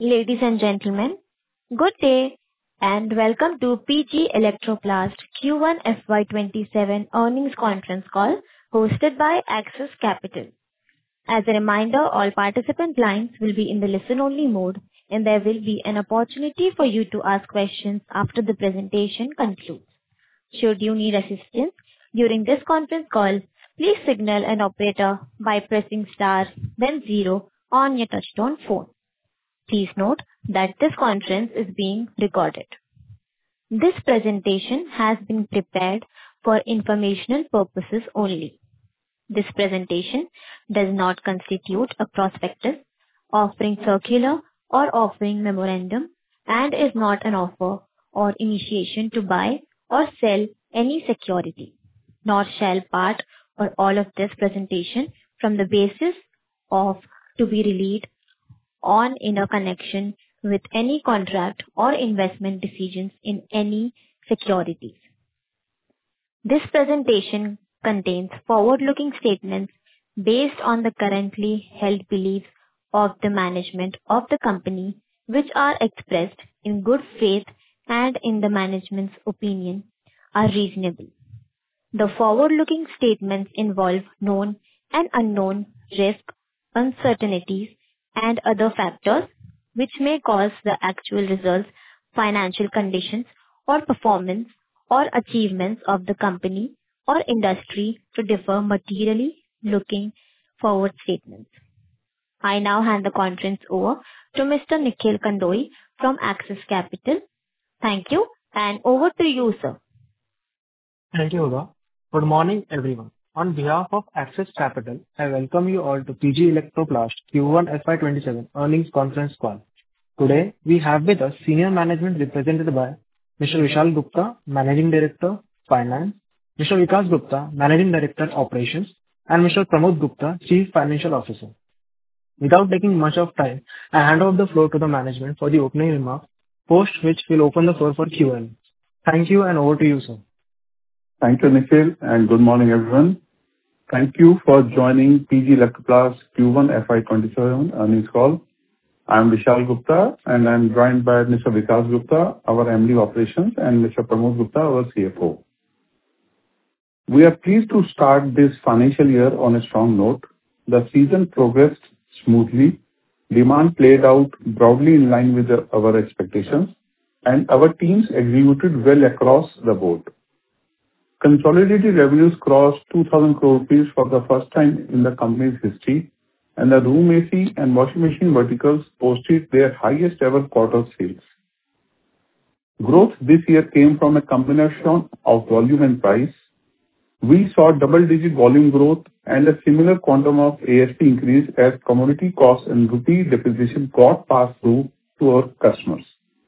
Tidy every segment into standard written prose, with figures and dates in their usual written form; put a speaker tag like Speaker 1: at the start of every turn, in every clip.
Speaker 1: Ladies and gentlemen, good day and welcome to PG Electroplast Q1 FY27 earnings conference call hosted by Axis Capital. As a reminder, all participant lines will be in the listen-only mode, and there will be an opportunity for you to ask questions after the presentation concludes. Should you need assistance during this conference call, please signal an operator by pressing star then zero on your touchtone phone. Please note that this conference is being recorded. This presentation has been prepared for informational purposes only. This presentation does not constitute a prospectus, offering circular or offering memorandum, and is not an offer or initiation to buy or sell any security, nor shall part or all of this presentation from the basis of to be relied on in a connection with any contract or investment decisions in any securities. This presentation contains forward-looking statements based on the currently held beliefs of the management of the company, which are expressed in good faith and in the management's opinion are reasonable. The forward-looking statements involve known and unknown risks, uncertainties, and other factors which may cause the actual results, financial conditions, or performance or achievements of the company or industry to differ materially. Looking forward statements. I now hand the conference over to Mr. Nikhil Kandoi from Axis Capital. Thank you, and over to you, sir.
Speaker 2: Thank you, Uda. Good morning, everyone. On behalf of Axis Capital, I welcome you all to PG Electroplast Q1 FY27 earnings conference call. Today, we have with us senior management represented by Mr. Vishal Gupta, Managing Director, Finance, Mr. Vikas Gupta, Managing Director, Operations, and Mr. Pramod Gupta, Chief Financial Officer. Without taking much of time, I hand over the floor to the management for the opening remarks, post which we'll open the floor for Q&A. Thank you, and over to you, sir.
Speaker 3: Thank you, Nikhil, and good morning, everyone. Thank you for joining PG Electroplast Q1 FY27 earnings call. I am Vishal Gupta, and I am joined by Mr. Vikas Gupta, our MD Operations, and Mr. Pramod Gupta, our CFO. We are pleased to start this financial year on a strong note. The season progressed smoothly. Demand played out broadly in line with our expectations, and our teams executed well across the board. Consolidated revenues crossed 2,000 crore rupees for the first time in the company's history, and the room AC and washing machine verticals posted their highest ever quarter sales. Growth this year came from a combination of volume and price. We saw double-digit volume growth and a similar quantum of ASP increase as commodity costs and rupee depreciation got passed through to our customers.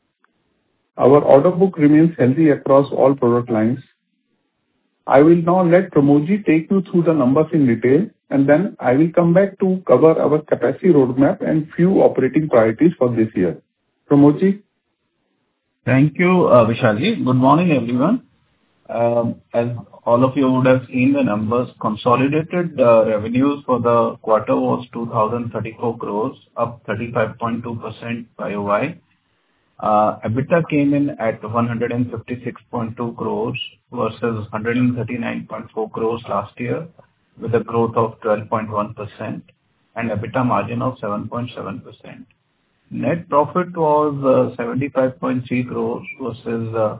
Speaker 3: Our order book remains healthy across all product lines. I will now let Pramodji take you through the numbers in detail, and then I will come back to cover our capacity roadmap and few operating priorities for this year. Pramodji?
Speaker 4: Thank you, Vishalji. Good morning, everyone. As all of you would have seen the numbers, consolidated revenues for the quarter was 2,034 crores, up 35.2% YOY. EBITDA came in at 156.2 crores versus 139.4 crores last year, with a growth of 12.1% and EBITDA margin of 7.7%. Net profit was 75.3 crores versus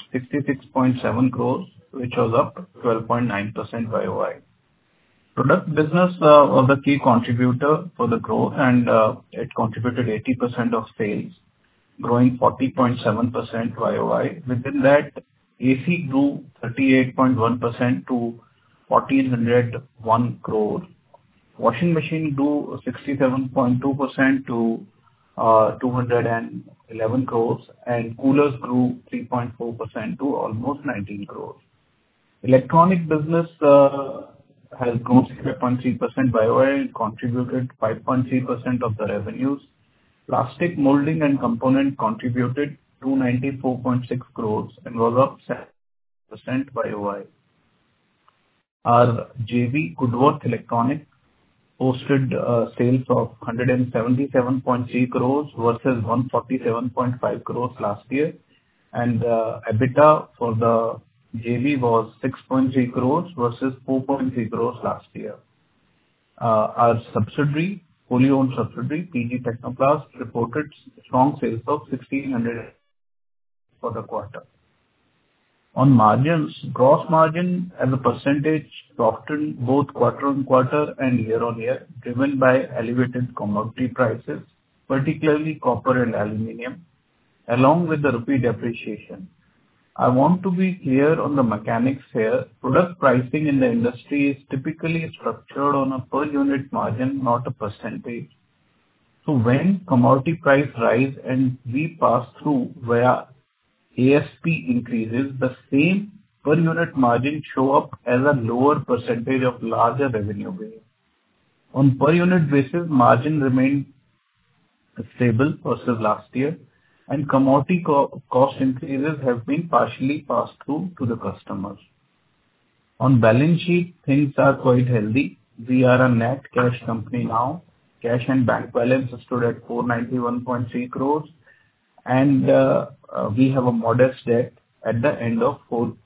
Speaker 4: 66.7 crores, which was up 12.9% YOY. Product business was the key contributor for the growth, and it contributed 80% of sales, growing 40.7% YOY. Within that, AC grew 38.1% to 1,401 crore. Washing machine grew 67.2% to 211 crores, and coolers grew 3.4% to almost 19 crores. Electronic business has grown 6.3% YOY and contributed 5.3% of the revenues. Plastic molding and component contributed 294.6 crores and was up 7% YOY. Our JV, Goodworth Electronics, posted sales of 177.3 crores versus 147.5 crores last year, and EBITDA for the JV was 6.3 crores versus 4.3 crores last year. Our subsidiary, wholly owned subsidiary, PG Technoplast, reported strong sales of 1,600 for the quarter. On margins, gross margin as a percentage softened both quarter-on-quarter and year-on-year, driven by elevated commodity prices, particularly copper and aluminum, along with the rupee depreciation. I want to be clear on the mechanics here. Product pricing in the industry is typically structured on a per unit margin, not a percentage. So when commodity price rise and we pass through via ASP increases, the same per unit margin show up as a lower percentage of larger revenue base. On per unit basis, margin remained stable versus last year, and commodity cost increases have been partially passed through to the customers. On balance sheet, things are quite healthy. We are a net cash company now. Cash and bank balance stood at 491.3 crores, and we have a modest debt at the end of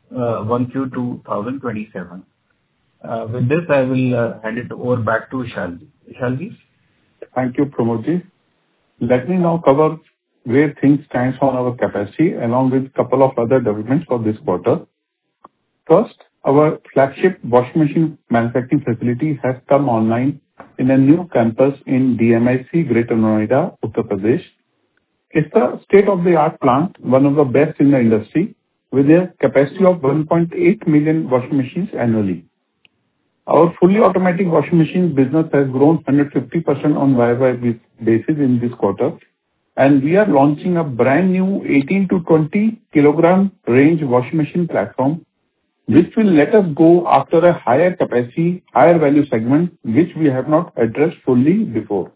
Speaker 4: 1Q 2027. With this, I will hand it over back to Vishalji. Vishalji?
Speaker 3: Thank you, Pramodji. Let me now cover where things stand on our capacity, along with a couple of other developments for this quarter. First, our flagship washing machine manufacturing facility has come online in a new campus in DMIC, Greater Noida, Uttar Pradesh. It's a state-of-the-art plant, one of the best in the industry, with a capacity of 1.8 million washing machines annually. Our fully automatic washing machine business has grown 150% on YY basis in this quarter, and we are launching a brand new 18 to 20 kilogram range washing machine platform, which will let us go after a higher capacity, higher value segment, which we have not addressed fully before.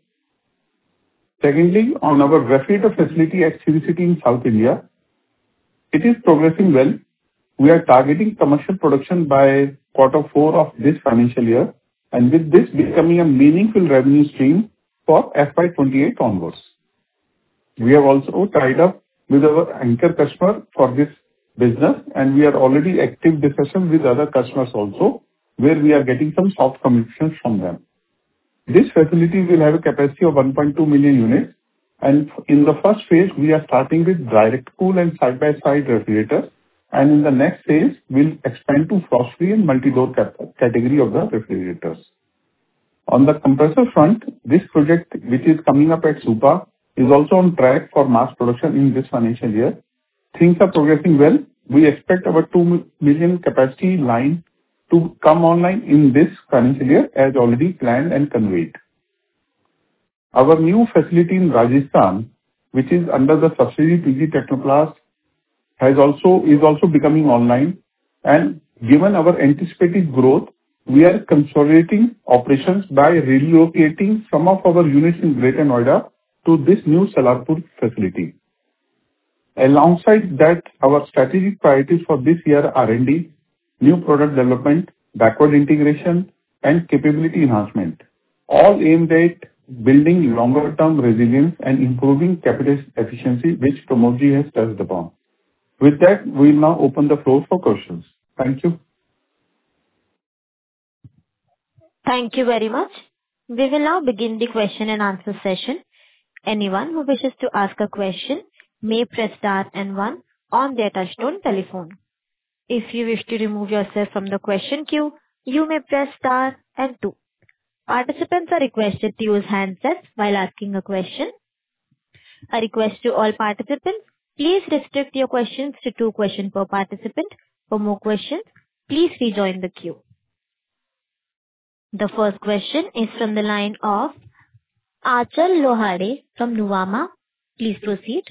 Speaker 3: Secondly, on our refrigerator facility at Sri City in South India, it is progressing well. We are targeting commercial production by Q4 of this financial year, and with this becoming a meaningful revenue stream for FY28 onwards. We have also tied up with our anchor customer for this business, and we are already active discussions with other customers also, where we are getting some soft commitments from them. This facility will have a capacity of 1.2 million units, and in the first phase, we are starting with direct cool and side-by-side refrigerators, and in the next phase, we'll expand to frost-free and multi-door category of the refrigerators. On the compressor front, this project, which is coming up at Supa, is also on track for mass production in this financial year. Things are progressing well. We expect our 2 million capacity line to come online in this financial year as already planned and conveyed. Our new facility in Rajasthan, which is under the subsidiary PG Technoplast, is also becoming online, and given our anticipated growth, we are consolidating operations by relocating some of our units in Greater Noida to this new Salarpur facility. Alongside that, our strategic priorities for this year are R&D, new product development, backward integration, and capability enhancement, all aimed at building longer-term resilience and improving capital efficiency, which Pramodji has touched upon. With that, we will now open the floor for questions. Thank you.
Speaker 1: Thank you very much. We will now begin the question and answer session. Anyone who wishes to ask a question may press star and 1 on their touchtone telephone. If you wish to remove yourself from the question queue, you may press star and 2. Participants are requested to use handsets while asking a question. A request to all participants, please restrict your questions to 2 questions per participant. For more questions, please rejoin the queue. The first question is from the line of Achal Lohade from Nuvama. Please proceed.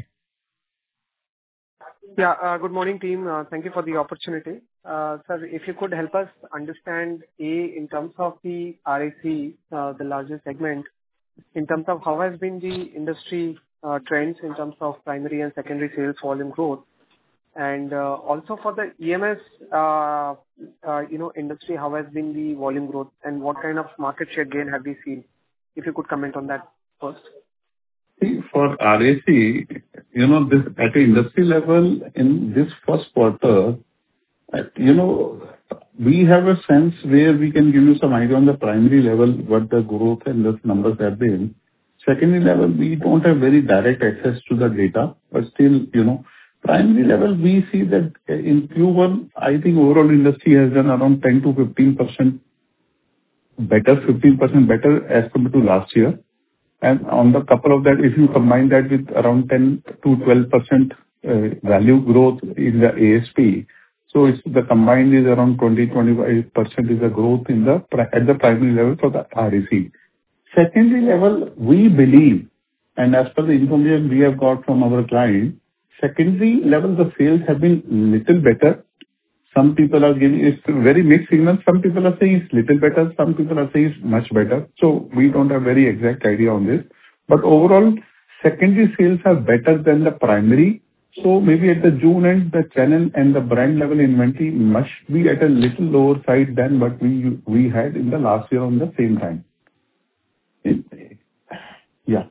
Speaker 5: Yeah, good morning, team. Thank you for the opportunity. Sir, if you could help us understand, in terms of the RAC, the largest segment, in terms of how has been the industry trends in terms of primary and secondary sales volume growth, And also for the EMS, industry, how has been the volume growth and what kind of market share gain have we seen? If you could comment on that first.
Speaker 3: See, for RAC, this at the industry level in this first quarter, we have a sense where we can give you some idea on the primary level what the growth and the numbers have been. Secondary level, we don't have very direct access to the data, but still, primary level, we see that in Q1, I think overall industry has done around 10 to 15% better, 15% better as compared to last year. And on the couple of that, if you combine that with around 10 to 12% value growth in the ASP, so the combined is around 20-25% is the growth at the primary level for the RAC. Secondary level, we believe, and as per the information we have got from our client, secondary level, the sales have been little better. Some people are giving it's very mixed signal. Some people are saying it's little better. Some people are saying it's much better. So we don't have very exact idea on this. But overall, secondary sales are better than the primary. So maybe at the June end, the channel and the brand level inventory must be at a little lower side than what we had in the last year on the same time. Yeah.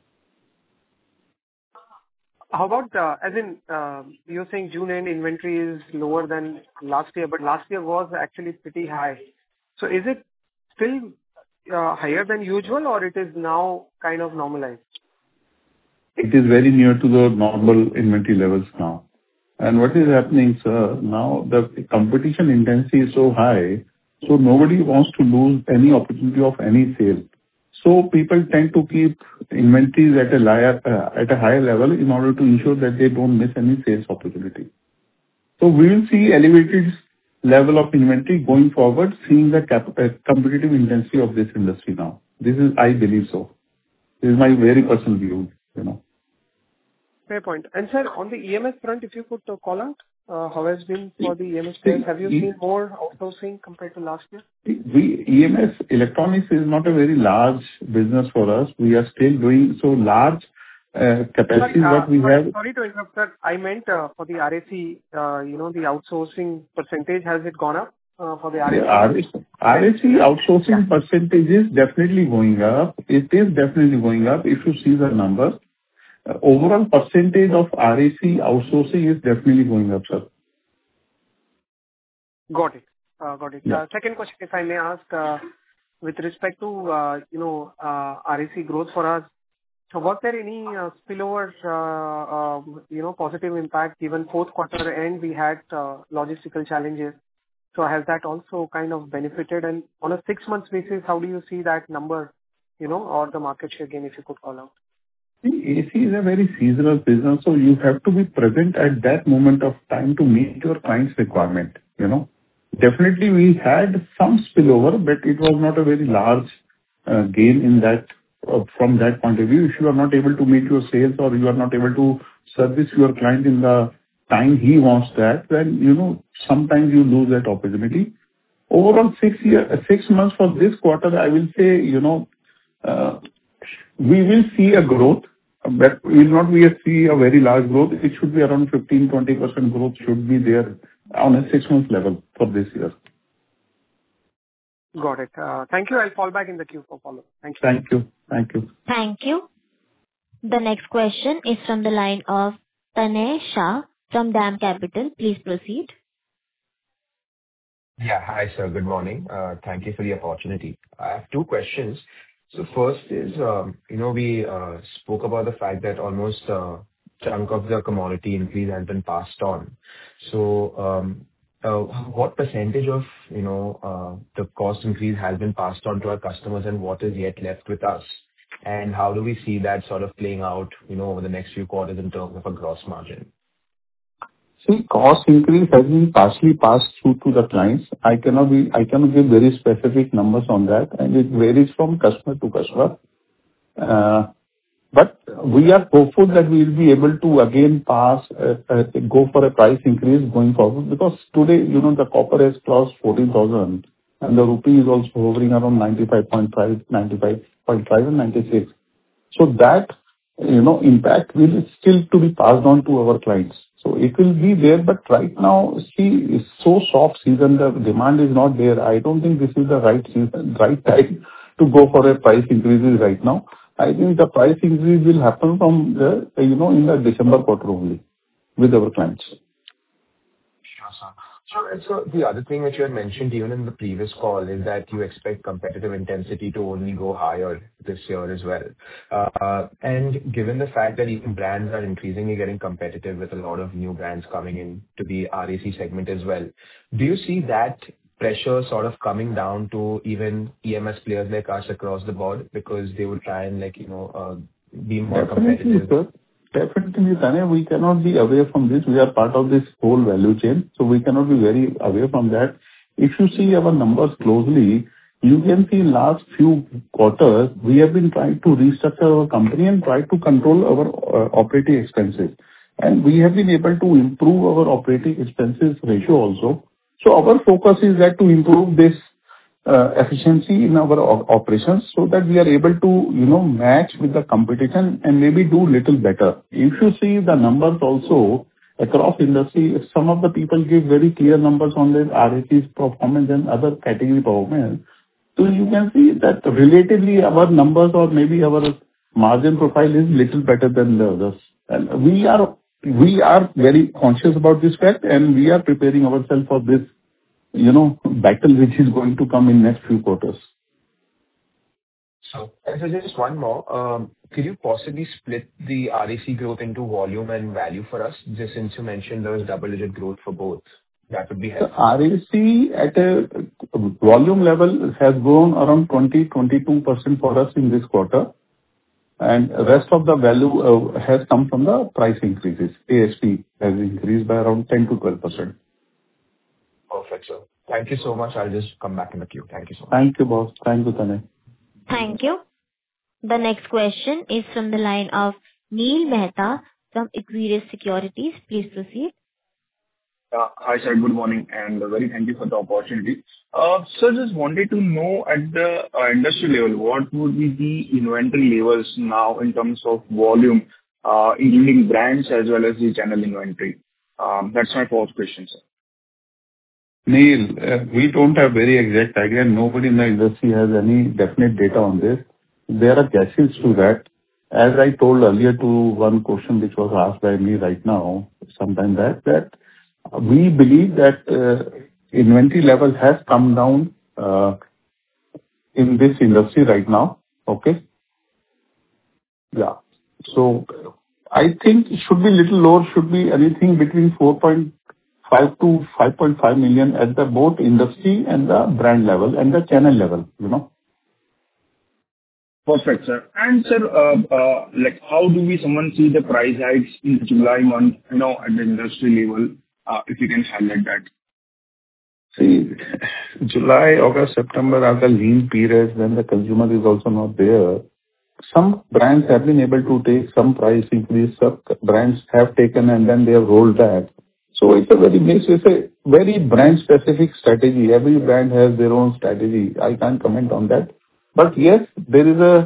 Speaker 5: How about, you're saying June end inventory is lower than last year, but last year was actually pretty high. So is it still higher than usual or it is now kind of normalized?
Speaker 3: It is very near to the normal inventory levels now. And what is happening, sir, now the competition intensity is so high, so nobody wants to lose any opportunity of any sale. So people tend to keep inventories at a higher level in order to ensure that they don't miss any sales opportunity. So we will see elevated level of inventory going forward, seeing the competitive intensity of this industry now. This is, I believe so. This is my very personal view,
Speaker 5: Fair point. And sir, on the EMS front, if you could call out, how has been for the EMS players? Have you seen more outsourcing compared to last year?
Speaker 3: EMS electronics is not a very large business for us. We are still doing so large capacity what we have.
Speaker 5: Sorry to interrupt, sir. I meant for the RAC, the outsourcing percentage, has it gone up for the RAC?
Speaker 3: RAC outsourcing percentage is definitely going up. It is definitely going up if you see the numbers. Overall percentage of RAC outsourcing is definitely going up, sir.
Speaker 5: Got it. Yeah. Second question, if I may ask, with respect to RAC growth for us, so was there any spillover, positive impact? Given fourth quarter end, we had logistical challenges. So has that also kind of benefited? And on a 6 months basis, how do you see that number, or the market share gain, if you could call out?
Speaker 3: AC is a very seasonal business, so you have to be present at that moment of time to meet your client's requirement. Definitely, we had some spillover, but it was not a very large gain in that. From that point of view, if you are not able to meet your sales or you are not able to service your client in the time he wants that, then sometimes you lose that opportunity. Overall, 6 months for this quarter, I will say we will see a growth. But will not see a very large growth. It should be around 15-20% growth should be there on a 6 month level for this year.
Speaker 5: Got it. Thank you. I'll fall back in the queue for follow-up. Thank you.
Speaker 1: Thank you. The next question is from the line of Tanay Shah from DAM Capital. Please proceed.
Speaker 6: Yeah. Hi, sir. Good morning. Thank you for the opportunity. I have 2 questions. So first is, we spoke about the fact that almost a chunk of the commodity increase has been passed on. So what percentage of, the cost increase has been passed on to our customers and what is yet left with us? And how do we see that sort of playing out, over the next few quarters in terms of a gross margin?
Speaker 3: See, cost increase has been partially passed through to the clients. I cannot give very specific numbers on that, and it varies from customer to customer. But we are hopeful that we will be able to again go for a price increase going forward, because today, the copper has crossed 14,000 and the rupee is also hovering around 95.5 and 96. So that impact will still to be passed on to our clients. So it will be there, but right now, see, it's so soft season, the demand is not there. I don't think this is the right season, right time to go for a price increases right now. I think the price increase will happen from in the December quarter only with our clients.
Speaker 6: Sure, sir. Sure. And so the other thing which you had mentioned even in the previous call is that you expect competitive intensity to only go higher this year as well. And given the fact that even brands are increasingly getting competitive with a lot of new brands coming in to the RAC segment as well, do you see that pressure sort of coming down to even EMS players like us across the board because they would try and be more
Speaker 3: Definitely,
Speaker 6: competitive?
Speaker 3: sir. Definitely, Tanya, we cannot be away from this. We are part of this whole value chain, so we cannot be very away from that. If you see our numbers closely, you can see last few quarters, we have been trying to restructure our company and try to control our operating expenses. And we have been able to improve our operating expenses ratio also. So our focus is that to improve this efficiency in our operations so that we are able to, match with the competition and maybe do little better. If you see the numbers also across industry, some of the people give very clear numbers on their RAC's performance and other category performance. So you can see that relatively our numbers or maybe our margin profile is little better than the others. And we are very conscious about this fact, and we are preparing ourselves for this battle which is going to come in next few quarters.
Speaker 6: So just one more. Could you possibly split the RAC growth into volume and value for us? Just since you mentioned there was double-digit growth for both, that would be helpful.
Speaker 3: RAC at a volume level has grown around 20-22% for us in this quarter, and rest of the value has come from the price increases. ASP has increased by around 10-12%.
Speaker 6: Perfect, sir. Thank you so much. I'll just come back in the queue. Thank you so much.
Speaker 3: Thank you, boss. Thank you, Tanay.
Speaker 1: Thank you. The next question is from the line of Neel Mehta from Equirus Securities. Please proceed.
Speaker 7: Hi, sir. Good morning, and very thank you for the opportunity. Sir, just wanted to know at the industry level, what would be the inventory levels now in terms of volume, including brands as well as the channel inventory? That's my first question, sir.
Speaker 3: Neel, we don't have very exact idea. Nobody in the industry has any definite data on this. There are guesses to that. As I told earlier to one question which was asked by me right now, sometime back, that we believe that inventory level has come down in this industry right now. Okay? Yeah. So I think it should be little lower, should be anything between 4.5 to 5.5 million at the both industry and the brand level and the channel level,
Speaker 7: Perfect, sir. And sir, how do someone see the price hikes in July month, at the industry level, if you can highlight that?
Speaker 3: See, July, August, September are the lean periods when the consumer is also not there. Some brands have been able to take some price increase. Some brands have taken and then they have rolled back. So it's a very mixed, it's a very brand specific strategy. Every brand has their own strategy. I can't comment on that. But yes, there is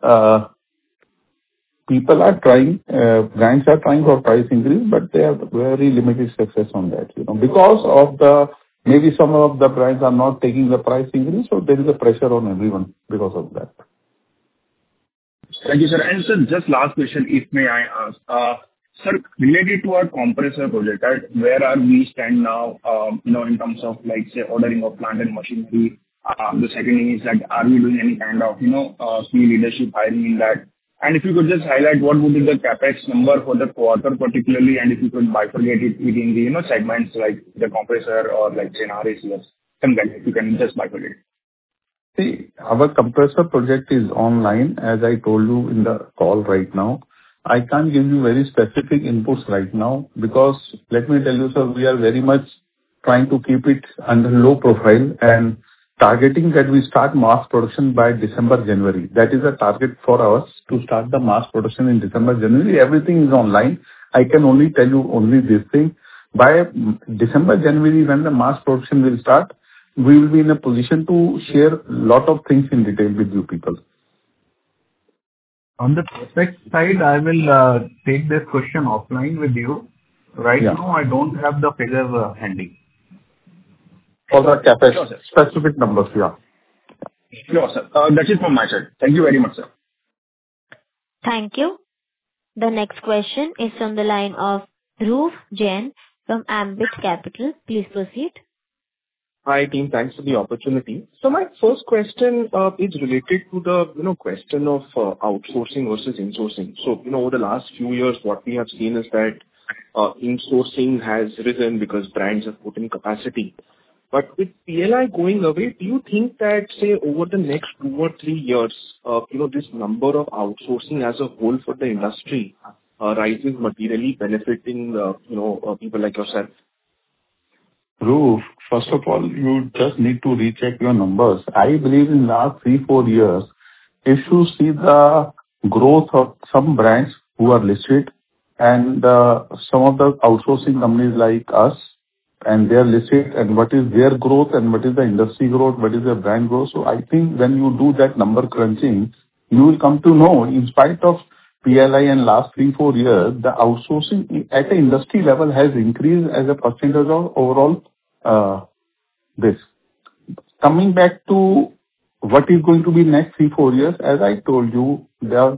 Speaker 3: people are trying, brands are trying for price increase, but they have very limited success on that, because of maybe some of the brands are not taking the price increase, so there is a pressure on everyone because of that.
Speaker 7: Thank you, sir. And sir, just last question, if may I ask. Sir, related to our compressor project, where are we stand now, in terms of say ordering of plant and machinery? The second thing is that are we doing any kind of, key leadership hiring in that? And if you could just highlight what would be the CapEx number for the quarter particularly, and if you could bifurcate it within the, segments like the compressor or say an RACS, if you can just bifurcate.
Speaker 3: See, our compressor project is online, as I told you in the call right now. I can't give you very specific inputs right now because let me tell you, sir, we are very much trying to keep it under low profile and targeting that we start mass production by December, January. That is a target for us to start the mass production in December, January. Everything is online. I can only tell you only this thing. By December, January, when the mass production will start, we will be in a position to share lot of things in detail with you people.
Speaker 4: On the CapEx side, I will take this question offline with you. Right
Speaker 3: Yeah.
Speaker 4: now, I don't have the figure handy.
Speaker 3: For the CapEx,
Speaker 7: Sure, sir.
Speaker 3: specific numbers, yeah.
Speaker 7: Sure, sir. That's it from my side. Thank you very much, sir.
Speaker 1: Thank you. The next question is from the line of Dhruv Jain from Ambit Capital. Please proceed.
Speaker 8: Hi, team. Thanks for the opportunity. So my first question is related to the question of outsourcing versus insourcing. So over the last few years, what we have seen is that insourcing has risen because brands have put in capacity. But with PLI going away, do you think that, say, over the next 2 or 3 years, this number of outsourcing as a whole for the industry rises materially, benefiting people like yourself?
Speaker 3: Dhruv, first of all, you just need to recheck your numbers. I believe in last 3-4 years, if you see the growth of some brands who are listed and some of the outsourcing companies like us, and they are listed, and what is their growth and what is the industry growth, what is their brand growth. So I think when you do that number crunching, you will come to know, in spite of PLI in last 3-4 years, the outsourcing at the industry level has increased as a percentage of overall this. Coming back to what is going to be next 3-4 years, as I told you, there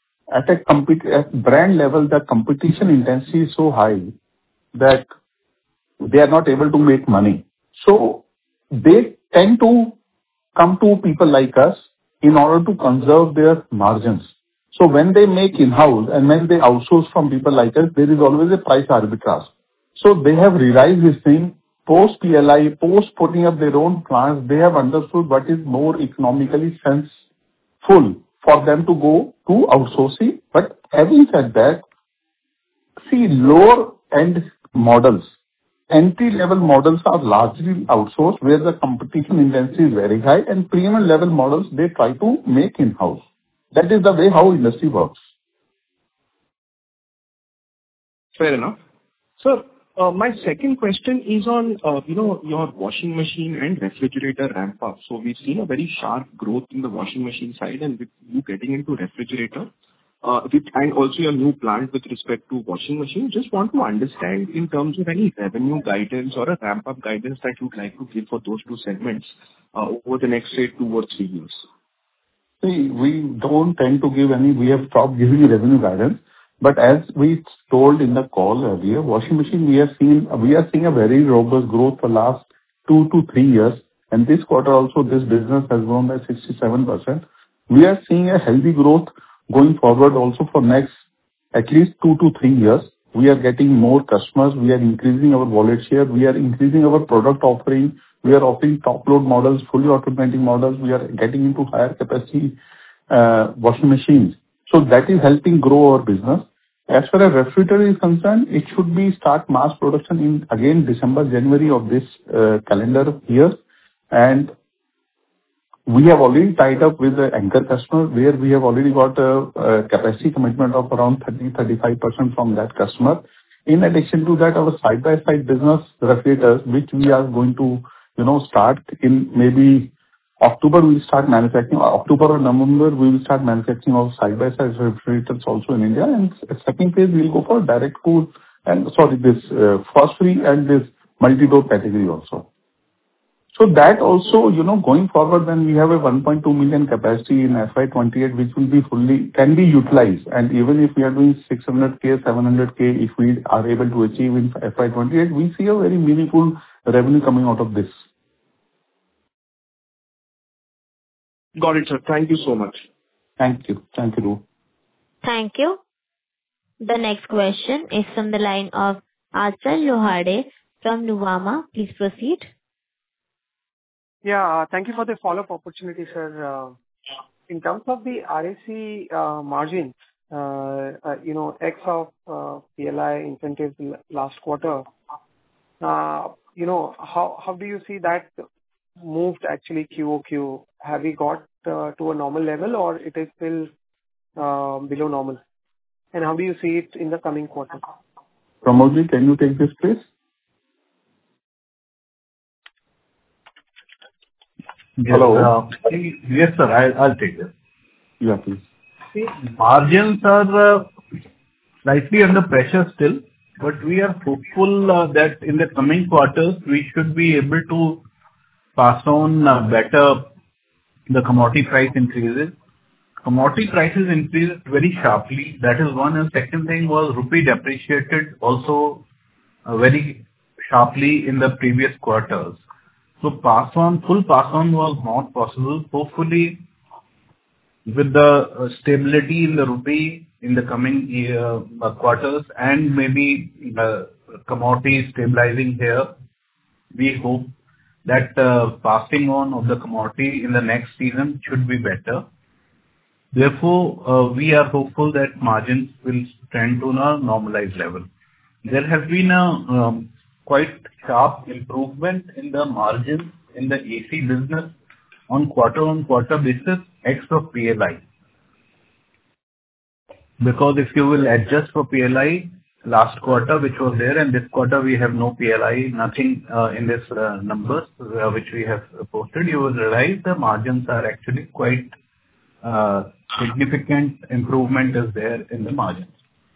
Speaker 3: at brand level, the competition intensity is so high that they are not able to make money. So they tend to come to people like us in order to conserve their margins. So when they make in-house and when they outsource from people like us, there is always a price arbitrage. So they have realized this thing post PLI, post putting up their own plants. They have understood what is more economically sensible for them to go to outsourcing. But having said that, see, lower end models, entry-level models are largely outsourced, where the competition intensity is very high, and premium level models, they try to make in-house. That is the way how industry works.
Speaker 8: Fair enough. Sir, my second question is on, your washing machine and refrigerator ramp up. So we've seen a very sharp growth in the washing machine side, and with you getting into refrigerator, and also your new plant with respect to washing machine, just want to understand in terms of any revenue guidance or a ramp-up guidance that you'd like to give for those two segments over the next, say, 2 or 3 years.
Speaker 3: See, we don't tend to give any, we have stopped giving revenue guidance. But as we told in the call earlier, washing machine, we are seeing a very robust growth for last 2 to 3 years. And this quarter also, this business has grown by 67%. We are seeing a healthy growth going forward also for next at least 2 to 3 years. We are getting more customers. We are increasing our wallet share. We are increasing our product offering. We are offering top load models, fully automatic models. We are getting into higher capacity washing machines. So that is helping grow our business. As far as refrigerator is concerned, it should be start mass production in again December, January of this calendar year. And we have already tied up with the anchor customer, where we have already got a capacity commitment of around 30-35% from that customer. In addition to that, our side-by-side business refrigerators, which we are going to start in maybe October, we will start manufacturing. October or November, we will start manufacturing of side-by-side refrigerators also in India. And second phase, we will go for direct cool and this frost-free and this multi-door category also. So that also, going forward, when we have a 1.2 million capacity in FY28, which will be can be utilized. And even if we are doing 600K, 700K, if we are able to achieve in FY28, we see a very meaningful revenue coming out of this.
Speaker 8: Got it, sir. Thank you so much.
Speaker 3: Thank you. Thank you, Dhruv.
Speaker 1: Thank you. The next question is from the line of Achal Lohade from Nuvama. Please proceed.
Speaker 5: Yeah, thank you for the follow-up opportunity, sir. In terms of the RAC margins, ex of PLI incentives last quarter, how do you see that moved actually QOQ? Have we got to a normal level, or it is still below normal? And how do you see it in the coming quarter?
Speaker 3: Pramodji, can you take this, please?
Speaker 4: Yes,
Speaker 3: Hello.
Speaker 4: yes, sir. I'll take this.
Speaker 3: Yeah, please.
Speaker 4: See, margins are slightly under pressure still, but we are hopeful that in the coming quarters, we should be able to pass on better the commodity price increases. Commodity prices increased very sharply. That is one. And second thing was rupee depreciated also very sharply in the previous quarters. So full pass on was not possible. Hopefully, with the stability in the rupee in the coming quarters and maybe commodity stabilizing here, we hope that passing on of the commodity in the next season should be better. Therefore, we are hopeful that margins will trend to a normalized level. There has been a quite sharp improvement in the margins in the AC business on quarter-on-quarter basis ex of PLI. Because if you will adjust for PLI last quarter, which was there, and this quarter we have no PLI, nothing in this numbers which we have posted, you will realize the margins are actually quite significant improvement is there in the margins.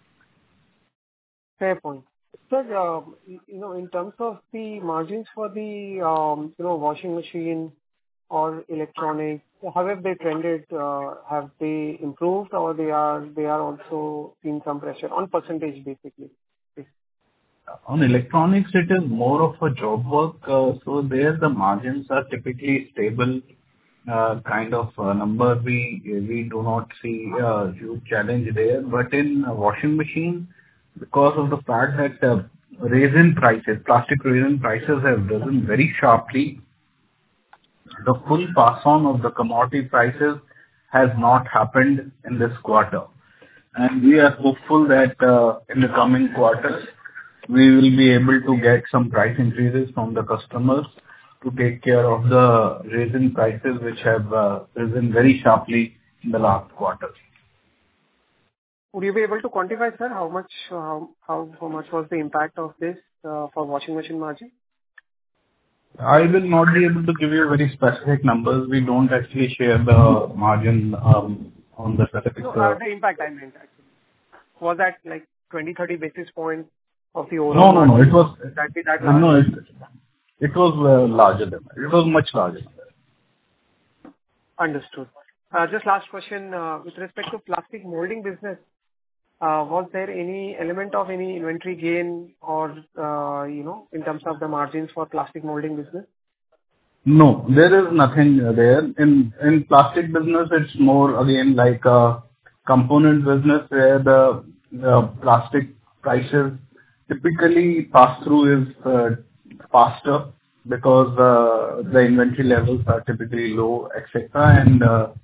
Speaker 5: Fair point. Sir, in terms of the margins for the, washing machine or electronics, how have they trended? Have they improved or they are also seeing some pressure on percentage basically?
Speaker 4: On electronics, it is more of a job work. So there the margins are typically stable kind of number. We do not see a huge challenge there. But in washing machine, because of the fact that plastic resin prices have risen very sharply, the full pass on of the commodity prices has not happened in this quarter. And we are hopeful that in the coming quarters, we will be able to get some price increases from the customers to take care of the resin prices which have risen very sharply in the last quarter.
Speaker 5: Would you be able to quantify, sir, how much was the impact of this for washing machine margin?
Speaker 4: I will not be able to give you very specific numbers. We don't actually share the margin on the specific.
Speaker 5: No, the impact I meant actually. Was that like 20-30 basis points of the overall?
Speaker 4: No. It was
Speaker 5: that large?
Speaker 4: No, it was larger than that. It was much larger than that.
Speaker 5: Understood. Just last question with respect to plastic molding business. Was there any element of any inventory gain or in terms of the margins for plastic molding business?
Speaker 4: No, there is nothing there. In plastic business, it's more again like a component business where the plastic prices typically pass through is faster because the inventory levels are typically low, etc. And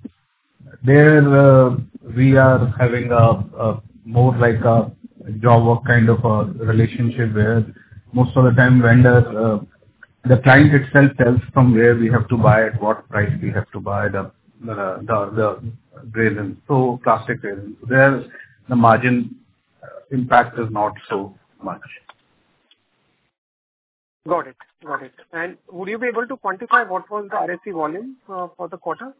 Speaker 4: there we are having a more like a job work kind of a relationship where most of the time vendor, the client itself tells from where we have to buy, at what price we have to buy the resin, so plastic resin. There the margin impact is not so much.
Speaker 5: Got it. And would you be able to quantify what was the RAC volume for the quarter?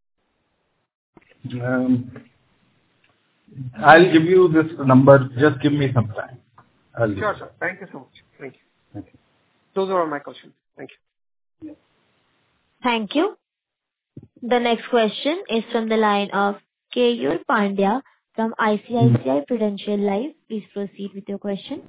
Speaker 4: I'll give you this number. Just give me some time.
Speaker 5: Sure, sir. Thank you so much. Thank you. Those are all my questions. Thank you.
Speaker 1: Thank you. The next question is from the line of Keyur Pandya from ICICI Prudential Life. Please proceed with your question.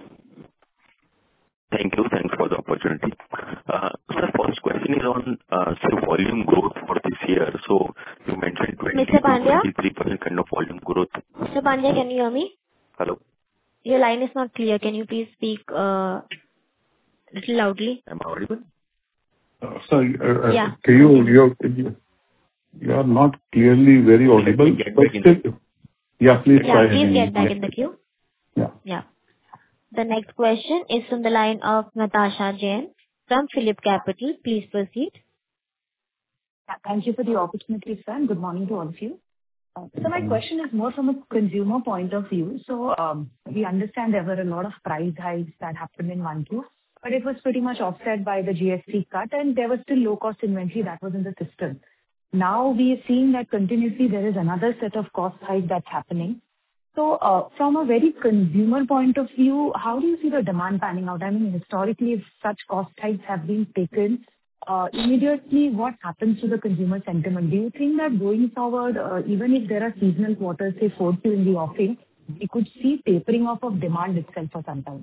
Speaker 9: Thank you. Thanks for the opportunity. Sir, first question is on volume growth for this year. So you mentioned 23% kind of volume growth.
Speaker 1: Mr. Pandya, can you hear me?
Speaker 9: Hello?
Speaker 1: Your line is not clear. Can you please speak little loudly?
Speaker 9: Am I audible?
Speaker 3: Sorry.
Speaker 1: Yeah.
Speaker 3: You are not clearly very audible. Yeah, please try.
Speaker 1: Please get back in the queue.
Speaker 3: Yeah.
Speaker 1: The next question is from the line of Natasha Jain from PhillipCapital. Please proceed.
Speaker 10: Thank you for the opportunity, sir, and good morning to all of you. So my question is more from a consumer point of view. So we understand there were a lot of price hikes that happened in 1Q, but it was pretty much offset by the GST cut and there was still low cost inventory that was in the system. Now we are seeing that continuously there is another set of cost hike that's happening. So, from a very consumer point of view, how do you see the demand panning out? I mean, historically, if such cost hikes have been taken, immediately what happens to the consumer sentiment? Do you think that going forward, even if there are seasonal quarters, say 4Q in the offing, we could see tapering off of demand itself for some time?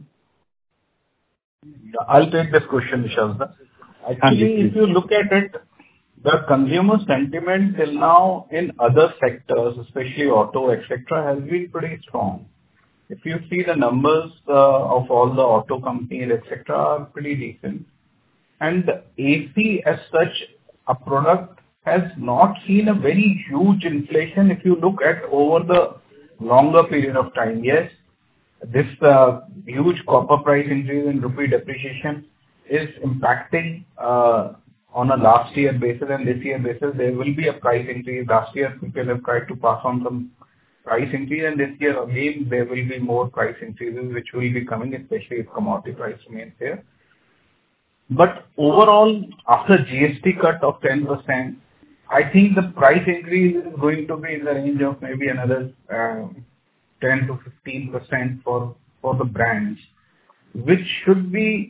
Speaker 4: I'll take this question, Vishal. Actually, if you look at it, the consumer sentiment till now in other sectors, especially auto, etc., has been pretty strong. If you see the numbers of all the auto companies, etc., are pretty decent. And AC as such, a product has not seen a very huge inflation if you look at over the longer period of time. Yes, this huge copper price increase and rupee depreciation is impacting on a last year basis and this year basis. There will be a price increase. Last year, people have tried to pass on some price increase, and this year again, there will be more price increases which will be coming, especially if commodity price remains there. But overall, after GST cut of 10%, I think the price increase is going to be in the range of maybe another 10 to 15% for the brands, which should be,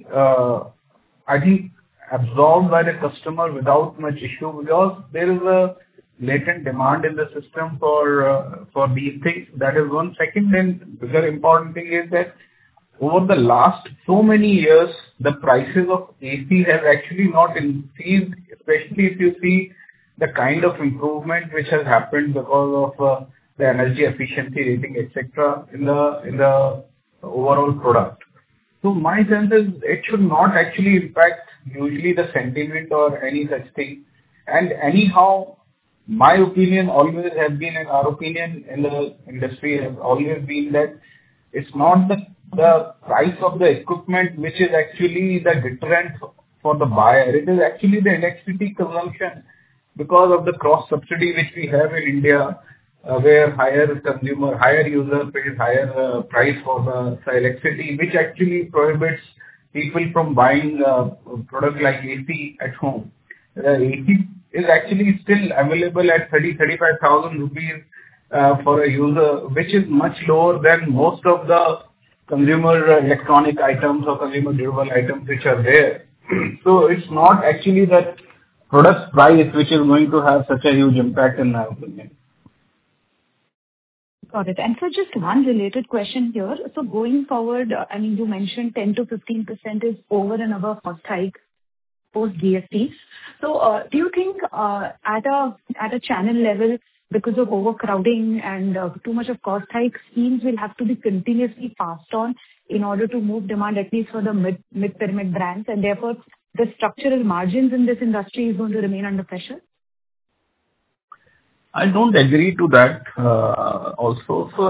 Speaker 4: I think, absorbed by the customer without much issue, because there is a latent demand in the system for these things. That is one. Second, and bigger important thing is that over the last so many years, the prices of AC have actually not increased, especially if you see the kind of improvement which has happened because of the energy efficiency rating, etc., in the overall product. So my sense is it should not actually impact usually the sentiment or any such thing. And anyhow, my opinion always has been, and our opinion in the industry has always been, that it's not the price of the equipment which is actually the deterrent for the buyer. It is actually the electricity consumption because of the cross subsidy which we have in India, where higher user pays higher price for the electricity, which actually prohibits people from buying product like AC at home. The AC is actually still available at 35,000 rupees for a user, which is much lower than most of the consumer electronic items or consumer durable items which are there. So it's not actually that product price which is going to have such a huge impact in my opinion.
Speaker 10: Got it. And so just one related question here. So going forward, I mean, you mentioned 10 to 15% is over and above cost hike post GST. So do you think at a channel level, because of overcrowding and too much of cost hike, schemes will have to be continuously passed on in order to move demand, at least for the mid-pyramid brands, and therefore the structural margins in this industry is going to remain under pressure?
Speaker 4: I don't agree to that also. So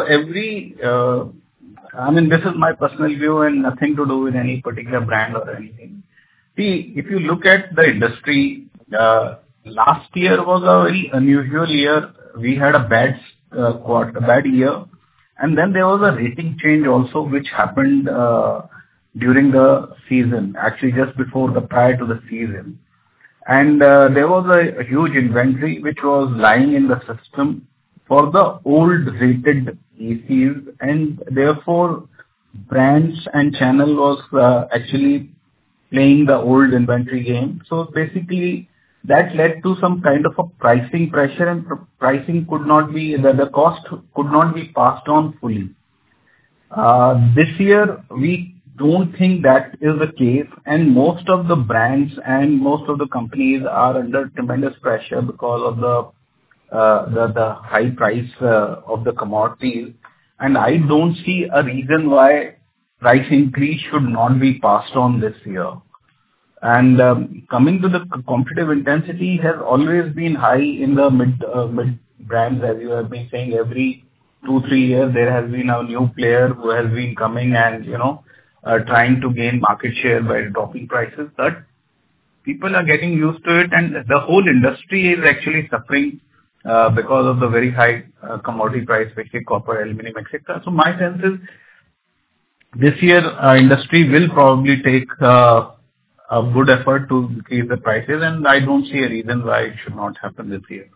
Speaker 4: I mean, this is my personal view and nothing to do with any particular brand or anything. See, if you look at the industry, last year was a very unusual year. We had a bad year, and then there was a rating change also, which happened during the season, actually just prior to the season. And there was a huge inventory which was lying in the system for the old rated ECs, and therefore brands and channel was actually playing the old inventory game. So basically that led to some kind of a pricing pressure, and pricing the cost could not be passed on fully. This year we don't think that is the case, and most of the brands and most of the companies are under tremendous pressure because of the high price of the commodities, and I don't see a reason why price increase should not be passed on this year. And coming to the competitive intensity has always been high in the mid brands, as you have been saying. Every 2-3 years there has been a new player who has been coming and trying to gain market share by dropping prices. But people are getting used to it, and the whole industry is actually suffering because of the very high commodity price, especially copper, aluminum, etc. So my sense is this year industry will probably take a good effort to increase the prices, and I don't see a reason why it should not happen this year.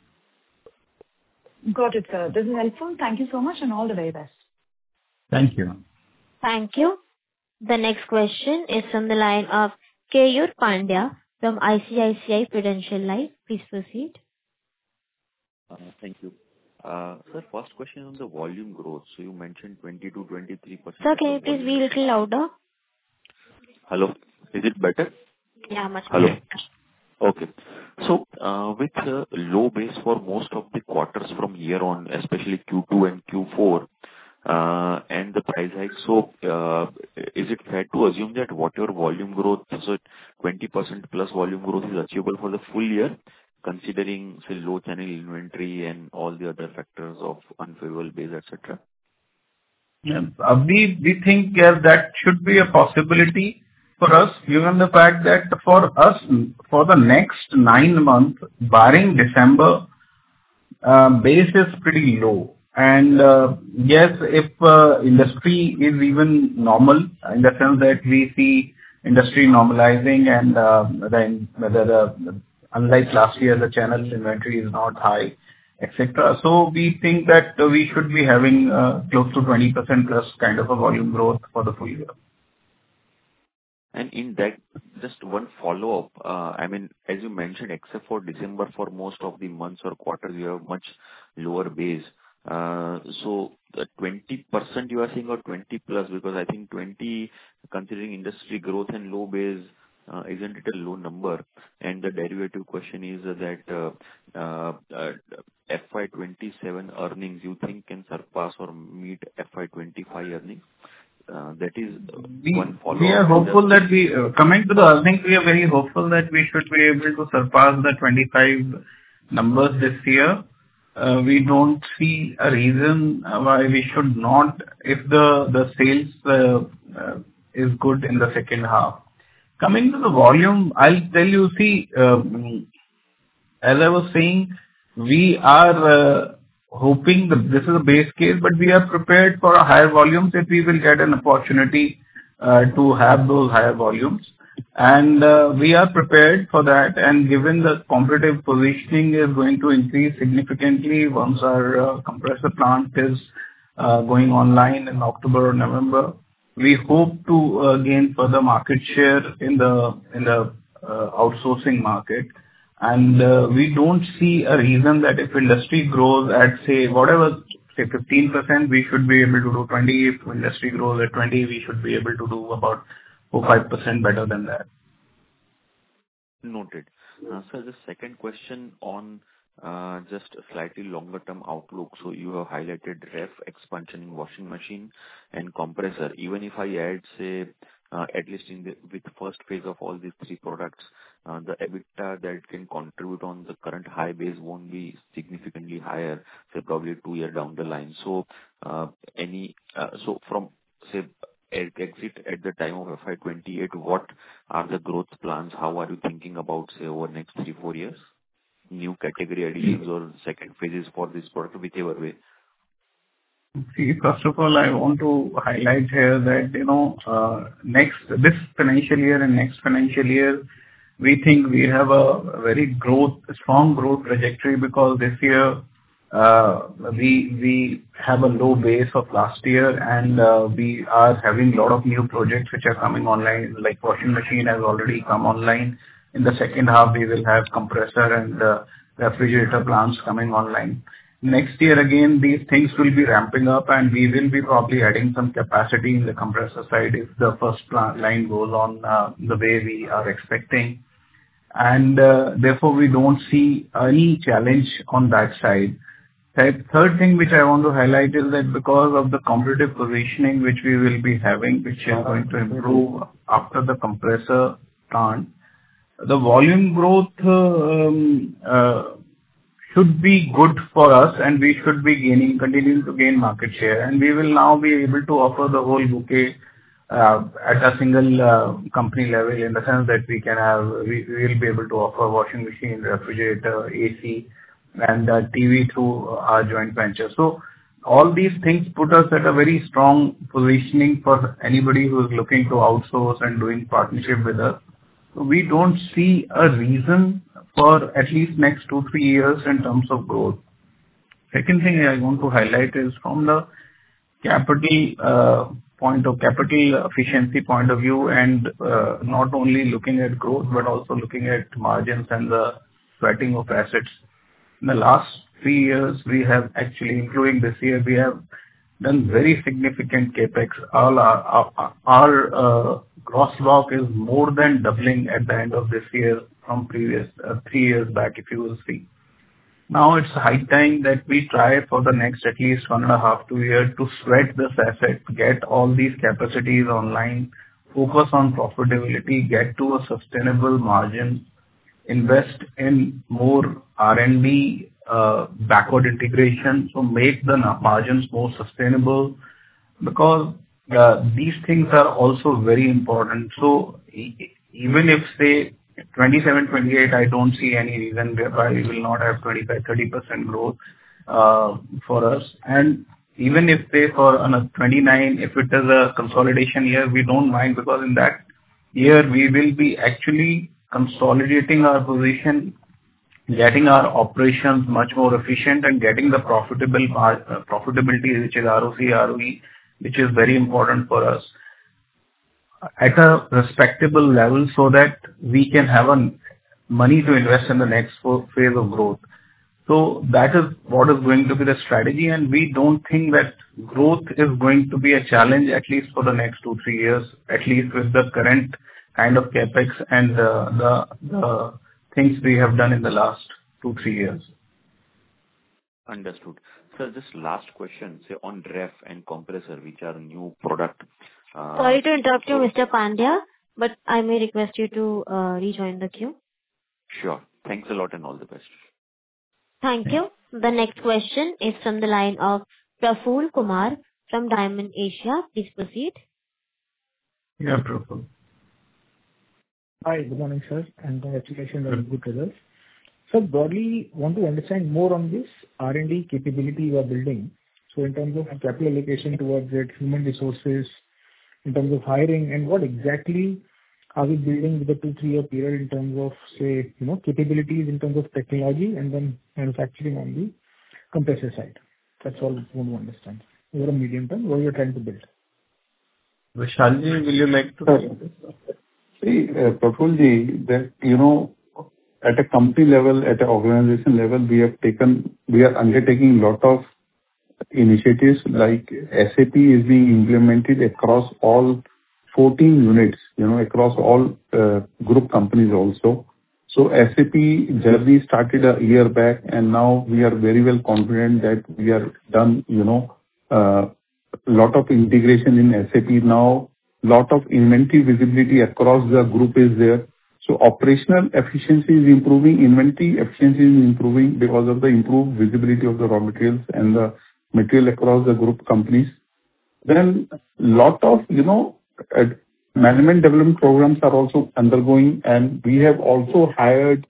Speaker 10: Got it, sir. This is helpful. Thank you so much, and all the very best.
Speaker 4: Thank you.
Speaker 1: Thank you. The next question is from the line of Keyur Pandya from ICICI Prudential Life. Please proceed.
Speaker 9: Thank you. Sir, first question on the volume growth. So you mentioned 20%-23%.
Speaker 1: Sir, can you please be a little louder?
Speaker 9: Hello. Is it better?
Speaker 1: Yeah, much
Speaker 9: Hello.
Speaker 1: better.
Speaker 9: Okay. So, with low base for most of the quarters from here on, especially Q2 and Q4, and the price hike, so, is it fair to assume that whatever volume growth, so 20% plus volume growth is achievable for the full year, considering, say, low channel inventory and all the other factors of unfavorable base, et cetera?
Speaker 4: Yeah. We think, yes, that should be a possibility for us, given the fact that for us, for the next 9 months, barring December, base is pretty low. And yes, if industry is even normal, in the sense that we see industry normalizing and then whether unlike last year, the channel inventory is not high, etc. So we think that we should be having close to 20% plus kind of a volume growth for the full year.
Speaker 9: And in that, just one follow-up. I mean, as you mentioned, except for December, for most of the months or quarters, you have much lower base. So the 20% you are saying, or 20 plus, because I think 20, considering industry growth and low base, isn't it a low number? And the derivative question is that FY27 earnings, you think can surpass or meet FY25 earnings? That is one follow-up.
Speaker 4: We are hopeful that coming to the earnings, we are very hopeful that we should be able to surpass the 25 numbers this year. We don't see a reason why we should not, if the sales is good in the second half. Coming to the volume, I'll tell you, see, as I was saying, we are hoping that this is a base case, but we are prepared for a higher volumes if we will get an opportunity to have those higher volumes. And we are prepared for that. And given the competitive positioning is going to increase significantly once our compressor plant is going online in October or November, we hope to gain further market share in the outsourcing market. And we don't see a reason that if industry grows at, say, whatever, say 15%, we should be able to do 20. If industry grows at 20, we should be able to do about 4-5% better than that.
Speaker 9: Noted. Sir, the second question on just a slightly longer term outlook. So you have highlighted ref expansion in washing machine and compressor. Even if I add, say, at least with the first phase of all these 3 products, the EBITDA that can contribute on the current high base won't be significantly higher, say, probably 2 years down the line. So, so from, say, exit at the time of FY28, what are the growth plans? How are you thinking about, say, over the next 3-4 years? New category additions or second phases for this product, whichever way.
Speaker 4: See, first of all, I want to highlight here that, this financial year and next financial year, we think we have a very strong growth trajectory, because this year, we have a low base of last year, and we are having a lot of new projects which are coming online, like washing machine has already come online. In the second half, we will have compressor and refrigerator plants coming online. Next year, again, these things will be ramping up, and we will be probably adding some capacity in the compressor side if the first line goes on the way we are expecting. And therefore, we don't see any challenge on that side. Third thing which I want to highlight is that because of the competitive positioning which we will be having, which is going to improve after the compressor plant, the volume growth should be good for us, and we should be continuing to gain market share. And we will now be able to offer the whole bouquet at a single company level, in the sense that we will be able to offer washing machine, refrigerator, AC, and TV through our joint venture. So all these things put us at a very strong positioning for anybody who is looking to outsource and doing partnership with us. We don't see a reason for at least next 2-3 years in terms of growth. Second thing I want to highlight is from the capital efficiency point of view, and not only looking at growth, but also looking at margins and the sweating of assets. In the last 3 years, we have actually, including this year, we have done very significant CapEx. Our gross block is more than doubling at the end of this year from previous 3 years back, if you will see. Now it's high time that we try for the next at least 1.5-2 years to sweat this asset, get all these capacities online, focus on profitability, get to a sustainable margin, invest in more R&D, backward integration, so make the margins more sustainable, because these things are also very important. So even if, say, 27, 28, I don't see any reason why we will not have 25-30% growth for us. And even if, say, for 29, if it is a consolidation year, we don't mind, because in that year we will be actually consolidating our position, getting our operations much more efficient, and getting the profitability, which is ROC, ROE, which is very important for us, at a respectable level, so that we can have money to invest in the next phase of growth. So that is what is going to be the strategy, and we don't think that growth is going to be a challenge, at least for the next 2-3 years, at least with the current kind of capex and the things we have done in the last 2-3 years.
Speaker 9: Understood. Sir, just last question, say on ref and compressor, which are new product.
Speaker 1: Sorry to interrupt you, Mr. Pandya, but I may request you to rejoin the queue.
Speaker 9: Sure. Thanks a lot and all the best.
Speaker 1: Thank you. The next question is from the line of Praful Kumar from Diamond Asia. Please proceed.
Speaker 4: Yeah, Praful.
Speaker 11: Hi, good morning, sir, and congratulations on good results. So broadly, want to understand more on this R&D capability you are building. So in terms of capital allocation towards it, human resources, in terms of hiring, and what exactly are we building with a 2-3 year period in terms of, say, capabilities in terms of technology, and then manufacturing on the compressor side? That's all we want to understand. Over a medium term, what you're trying to build.
Speaker 4: Vishalji, will you like to?
Speaker 3: See, Prafulji, that, at a company level, at an organization level, we are undertaking a lot of initiatives, like SAP is being implemented across all 14 units, across all group companies also. So SAP journey started a year back, and now we are very well confident that we are done, lot of integration in SAP now, lot of inventory visibility across the group is there. So operational efficiency is improving, inventory efficiency is improving because of the improved visibility of the raw materials and the material across the group companies. Then lot of, management development programs are also undergoing, and we have also hired,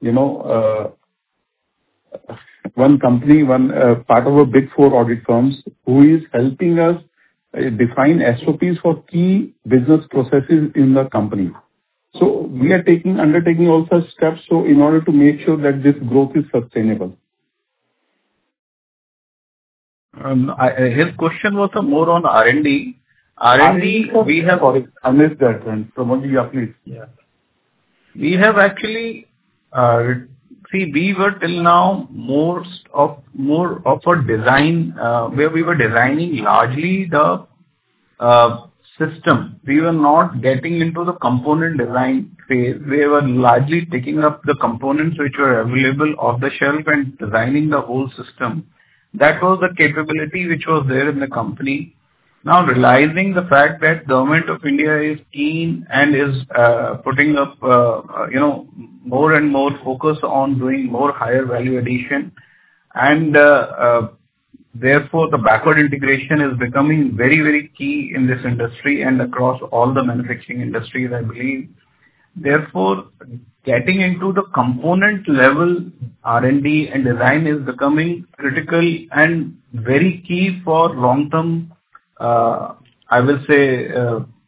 Speaker 3: one company, part of a big 4 audit firms, who is helping us define SOPs for key business processes in the company. So we are undertaking all such steps, so in order to make sure that this growth is sustainable.
Speaker 4: His question was more on R&D. We have.
Speaker 3: Sorry, I missed that one. Pramodji, please.
Speaker 4: Yeah. We have actually, we were till now more of a design, where we were designing largely the system. We were not getting into the component design phase. We were largely taking up the components which were available off the shelf and designing the whole system. That was the capability which was there in the company. Now, realizing the fact that Government of India is keen and is putting up, more and more focus on doing more higher value addition, and therefore the backward integration is becoming very, very key in this industry and across all the manufacturing industries, I believe. Therefore, getting into the component level R&D and design is becoming critical and very key for long-term, I will say,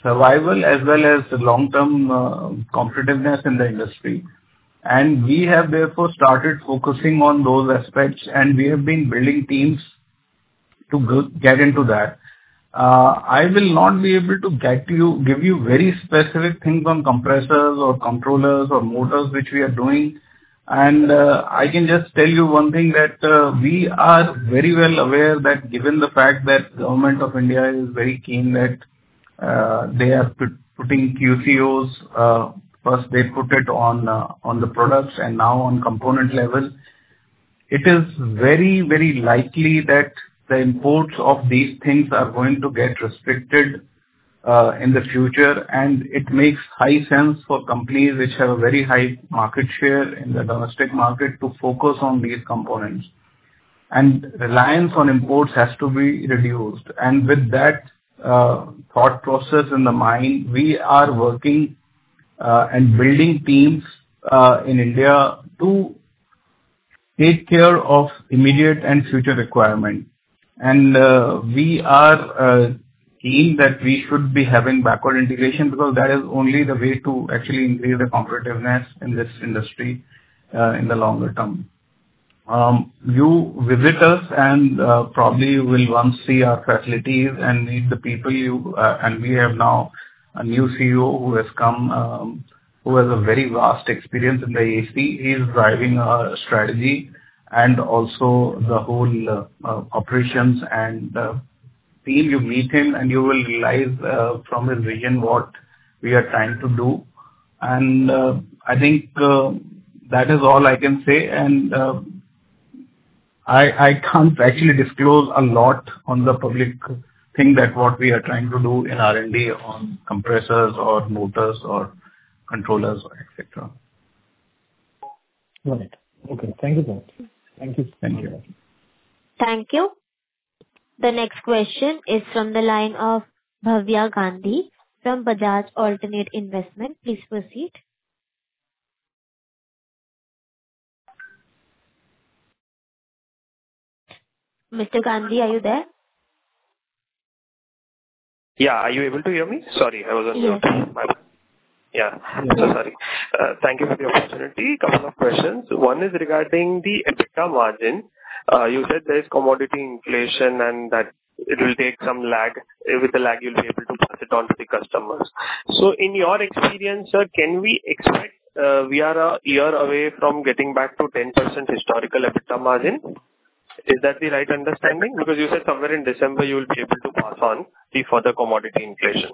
Speaker 4: survival as well as the long-term competitiveness in the industry. And we have therefore started focusing on those aspects, and we have been building teams to get into that. I will not be able to give you very specific things on compressors or controllers or motors which we are doing. And I can just tell you one thing, that we are very well aware that given the fact that Government of India is very keen that they are putting QCOs, first they put it on the products and now on component level, it is very, very likely that the imports of these things are going to get restricted in the future, and it makes high sense for companies which have a very high market share in the domestic market to focus on these components. And reliance on imports has to be reduced. And with that thought process in the mind, we are working and building teams in India to take care of immediate and future requirement. And we are keen that we should be having backward integration, because that is only the way to actually increase the competitiveness in this industry in the longer term. You visit us and probably you will once see our facilities and meet the people and we have now a new CEO who has come, who has a very vast experience in the AC. He is driving our strategy and also the whole operations and team. You meet him and you will realize from his vision what we are trying to do. And I think that is all I can say. And I can't actually disclose a lot on the public thing that what we are trying to do in R&D on compressors or motors or controllers, etc.
Speaker 11: Got it. Okay. Thank you, sir. Thank you.
Speaker 4: Thank you.
Speaker 1: Thank you. The next question is from the line of Bhavya Gandhi from Bajaj Alternate Investment. Please proceed. Mr. Gandhi, are you there?
Speaker 12: Yeah. Are you able to hear me? Sorry, I was on mute.
Speaker 1: Yes.
Speaker 12: Yeah. So sorry. Thank you for the opportunity. Couple of questions. One is regarding the EBITDA margin. You said there is commodity inflation and that it will take some lag. With the lag, you'll be able to pass it on to the customers. So in your experience, sir, can we expect we are a year away from getting back to 10% historical EBITDA margin? Is that the right understanding? Because you said somewhere in December you will be able to pass on the further commodity inflation.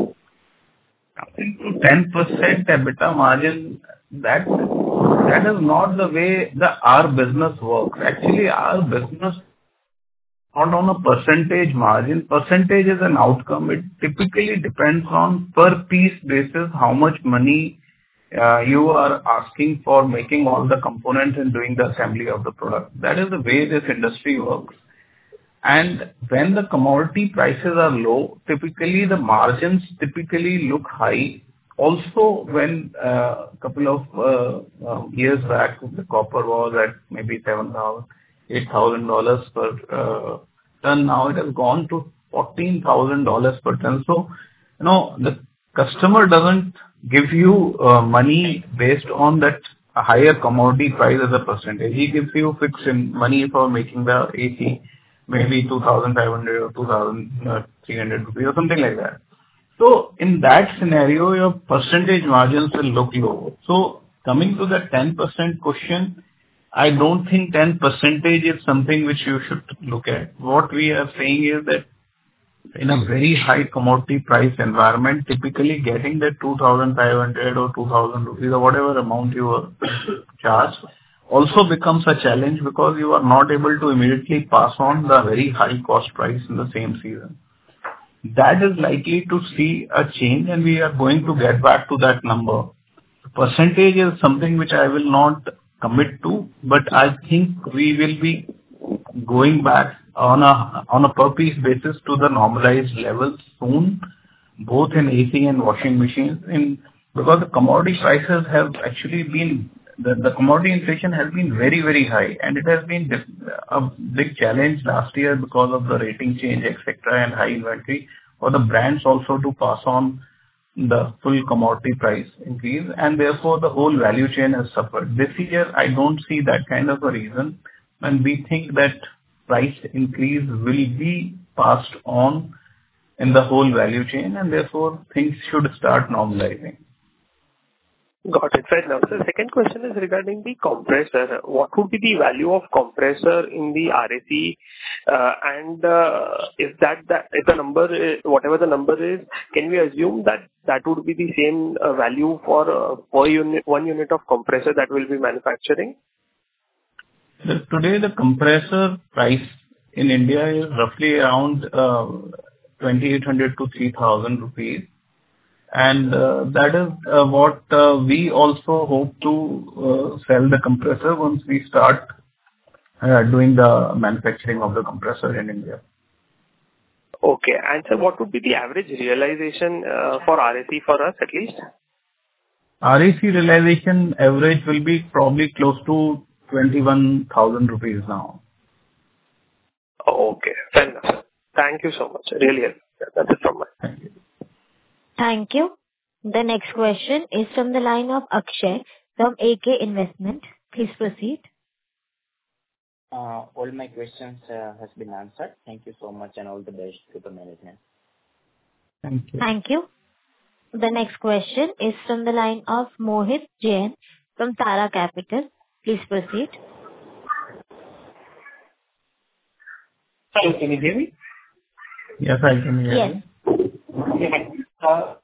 Speaker 4: I think 10% EBITDA margin, that is not the way our business works. Actually, our business not on a percentage margin. Percentage is an outcome. It typically depends on per piece basis how much money you are asking for making all the components and doing the assembly of the product. That is the way this industry works. And when the commodity prices are low, typically the margins look high. Also, when a couple of years back, the copper was at maybe $7,000, $8,000 per ton. Now it has gone to $14,000 per ton. So, the customer doesn't give you money based on that higher commodity price as a percentage. He gives you fixed money for making the AC, maybe 2,500 or 2,300 rupees or something like that. So in that scenario, your percentage margins will look low. So coming to the 10% question, I don't think 10% is something which you should look at. What we are saying is that in a very high commodity price environment, typically getting that 2,500 or 2,000 rupees or whatever amount you are charged also becomes a challenge, because you are not able to immediately pass on the very high cost price in the same season. That is likely to see a change, and we are going to get back to that number. Percentage is something which I will not commit to, but I think we will be going back on a per piece basis to the normalized levels soon, both in AC and washing machines. Because the commodity prices have actually been, the commodity inflation has been very, very high, and it has been a big challenge last year because of the rating change, etc., and high inventory. for the brands also to pass on the full commodity price increase, and therefore the whole value chain has suffered. This year, I don't see that kind of a reason, and we think that price increase will be passed on in the whole value chain, and therefore things should start normalizing.
Speaker 12: Got it. Fair enough. So the second question is regarding the compressor. What would be the value of compressor in the RAC? And if the number is, whatever the number is, can we assume that that would be the same value for per unit, 1 unit of compressor that we'll be manufacturing?
Speaker 4: Today, the compressor price in India is roughly around 2,800 to 3,000 rupees. And that is what we also hope to sell the compressor once we start doing the manufacturing of the compressor in India.
Speaker 12: Okay. And so what would be the average realization for RAC for us at least?
Speaker 4: RAC realization average will be probably close to 21,000 rupees now.
Speaker 12: Okay. Fair enough. Thank you so much. Really helpful. That's it from my side.
Speaker 4: Thank you.
Speaker 1: Thank you. The next question is from the line of Akshay from AK Investment. Please proceed.
Speaker 13: All my questions has been answered. Thank you so much and all the best to the management.
Speaker 4: Thank you.
Speaker 1: Thank you. The next question is from the line of Mohit Jain from Tara Capital. Please proceed.
Speaker 14: Hello, can you hear me?
Speaker 4: Yes, I can hear
Speaker 1: Yes.
Speaker 14: you.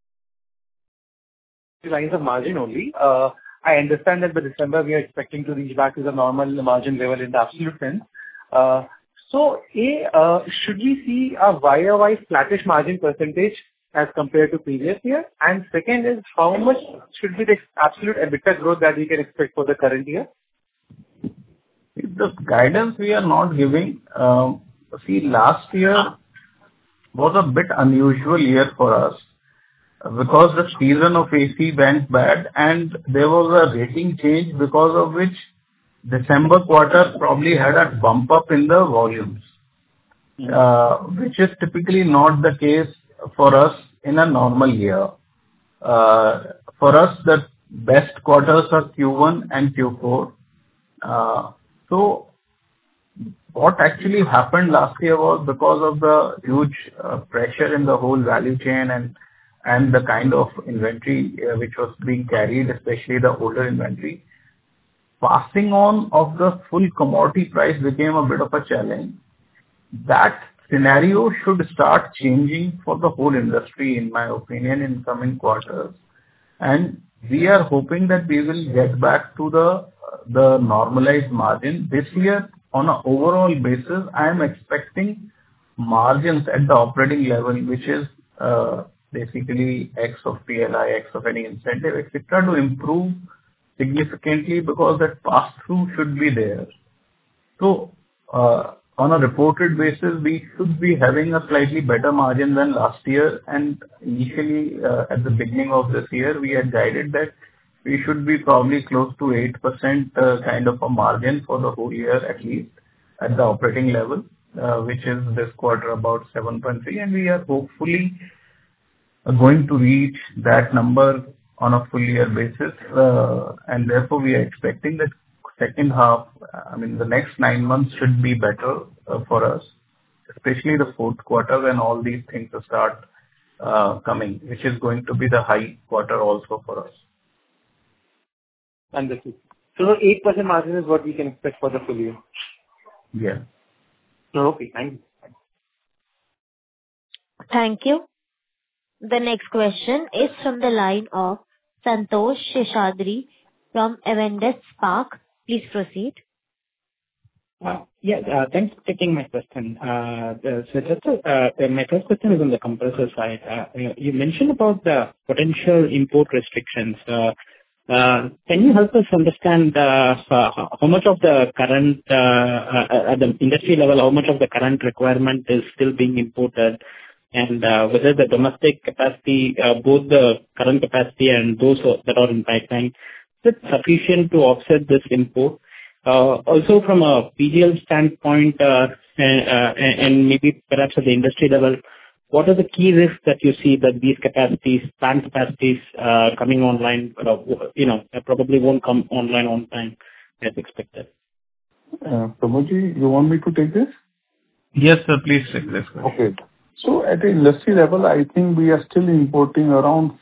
Speaker 14: Lines of margin only. I understand that by December we are expecting to reach back to the normal margin level in the absolute sense. Should we see a YOY flattish margin percentage as compared to previous year? And second is, how much should be the absolute EBITDA growth that we can expect for the current year?
Speaker 4: The guidance we are not giving. Last year was a bit unusual year for us because the season of AC went bad and there was a rating change, because of which December quarter probably had a bump up in the volumes, which is typically not the case for us in a normal year. For us, the best quarters are Q1 and Q4. So what actually happened last year was, because of the huge pressure in the whole value chain and the kind of inventory which was being carried, especially the older inventory, passing on of the full commodity price became a bit of a challenge. That scenario should start changing for the whole industry, in my opinion, in coming quarters. And we are hoping that we will get back to the normalized margin. This year, on an overall basis, I am expecting margins at the operating level, which is basically X of PLI, X of any incentive, etc., to improve significantly, because that pass-through should be there. So, on a reported basis, we should be having a slightly better margin than last year. And initially, at the beginning of this year, we had guided that we should be probably close to 8% kind of a margin for the whole year, at least at the operating level, which is this quarter about 7.3%. And we are hopefully going to reach that number on a full year basis. And therefore, we are expecting that second half, the next 9 months should be better for us, especially the fourth quarter when all these things will start coming, which is going to be the high quarter also for us.
Speaker 14: Understood. So 8% margin is what we can expect for the full year?
Speaker 4: Yeah.
Speaker 14: Okay, thank you.
Speaker 1: Thank you. The next question is from the line of Santosh Seshadri from Avendus Spark. Please proceed.
Speaker 15: Thanks for taking my question. My first question is on the compressor side. You mentioned about the potential import restrictions. Can you help us understand how much of the current, at the industry level, how much of the current requirement is still being imported, and whether the domestic capacity, both the current capacity and those that are in pipeline, is it sufficient to offset this import? Also from a PGL standpoint, and maybe perhaps at the industry level, what are the key risks that you see that these capacities, plant capacities, coming online, probably won't come online on time as expected?
Speaker 3: Pramodji, you want me to take this?
Speaker 4: Yes, sir. Please take this question.
Speaker 3: Okay. So at the industry level, I think we are still importing around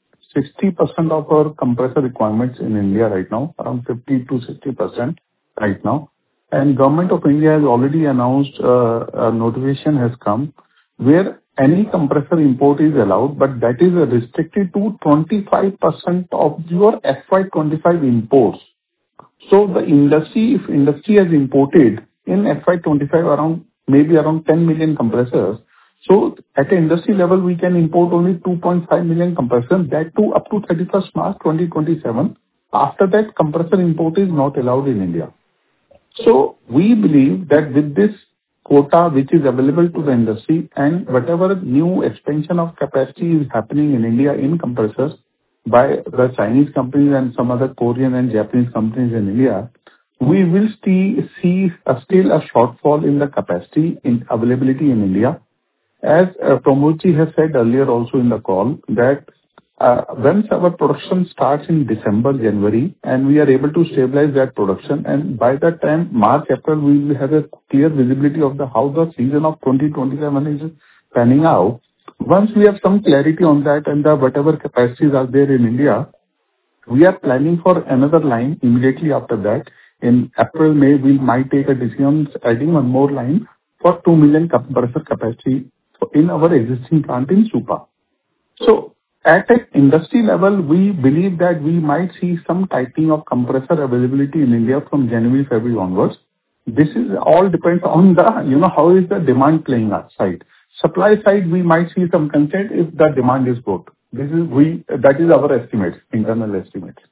Speaker 3: 60% of our compressor requirements in India right now, around 50 to 60% right now. And Government of India has already announced a notification has come where any compressor import is allowed, but that is restricted to 25% of your FY25 imports. So the industry, if industry has imported in FY25 maybe around 10 million compressors, so at the industry level, we can import only 2.5 million compressors, that too up to 31st March 2027. After that, compressor import is not allowed in India. So we believe that with this quota which is available to the industry and whatever new expansion of capacity is happening in India in compressors by the Chinese companies and some other Korean and Japanese companies in India, we will see still a shortfall in the capacity in availability in India. As Pramodji has said earlier also in the call that once our production starts in December, January, and we are able to stabilize that production, and by that time, March, April, we will have a clear visibility of how the season of 2027 is panning out. Once we have some clarity on that and whatever capacities are there in India, we are planning for another line immediately after that. In April, May, we might take a decision adding one more line for 2 million compressor capacity in our existing plant in Supa. So at an industry level, we believe that we might see some tightening of compressor availability in India from January, February onwards. This is all depends on how is the demand playing outside. Supply side, we might see some constraint if the demand is good. That is our estimates, internal estimates.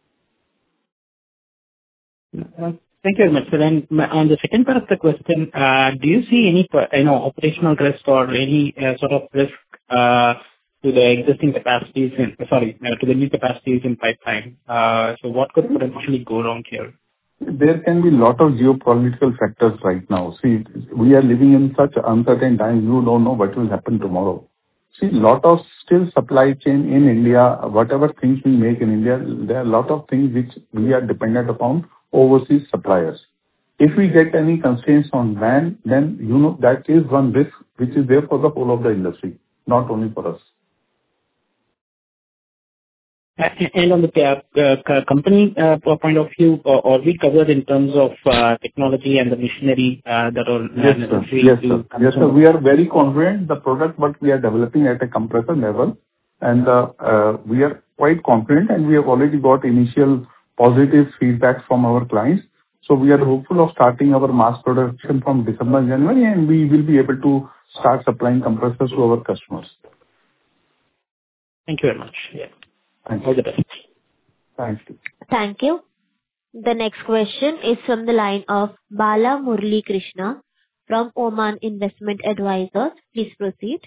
Speaker 15: Thank you very much, sir. And on the second part of the question, do you see any operational risk or any sort of risk to the existing capacities to the new capacities in pipeline? So what could potentially go wrong here?
Speaker 3: There can be a lot of geopolitical factors right now. See, we are living in such uncertain times. You don't know what will happen tomorrow. See, lot of still supply chain in India, whatever things we make in India, there are a lot of things which we are dependent upon overseas suppliers. If we get any constraints on van, then that is one risk which is there for the whole of the industry, not only for us.
Speaker 15: And on the company point of view, are we covered in terms of technology and the machinery that are necessary?
Speaker 3: Yes, sir. We are very confident the product what we are developing at a compressor level, and we are quite confident, and we have already got initial positive feedback from our clients. So we are hopeful of starting our mass production from December, January, and we will be able to start supplying compressors to our customers.
Speaker 15: Thank you very much. Yeah.
Speaker 3: Thank
Speaker 15: All the best.
Speaker 3: Thank you.
Speaker 1: Thank you. The next question is from the line of Bala Murali Krishna from Oman Investment Advisors. Please proceed.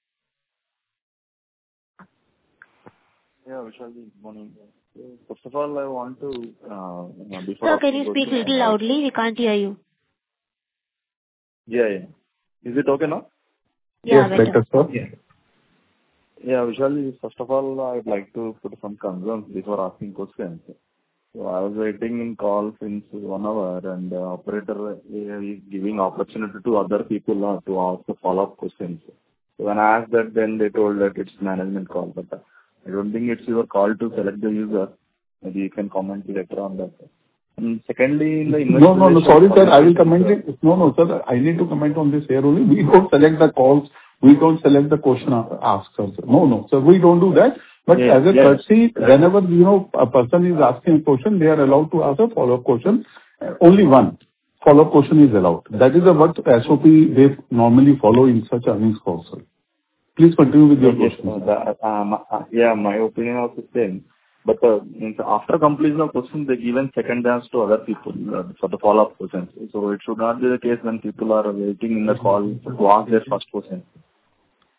Speaker 16: Yeah, Vishalji, good morning. First of all, I want to...
Speaker 1: Sir, can you speak a little loudly? We can't hear you.
Speaker 16: Yeah. Is it okay now?
Speaker 1: Yeah,
Speaker 3: yes, better, sir.
Speaker 16: Yeah, Vishalji, first of all, I would like to put some concerns before asking questions. So I was waiting in call since 1 hour, and the operator is giving opportunity to other people to ask the follow-up questions. So when I asked that, then they told that it's management call, but I don't think it's your call to select the user. Maybe you can comment later on that. And secondly, in the
Speaker 3: No, sorry, sir. I will comment it. No, sir. I need to comment on this here only. We don't select the calls. We don't select the question asked, sir. No, sir. We don't do that. But as a courtesy, whenever a person is asking a question, they are allowed to ask a follow-up question. Only one follow-up question is allowed. That is what SOP they normally follow in such earnings calls, sir. Please continue with your question.
Speaker 16: My opinion also the same. But after completion of questions, they given second chance to other people for the follow-up questions. So it should not be the case when people are waiting in the call to ask their first question.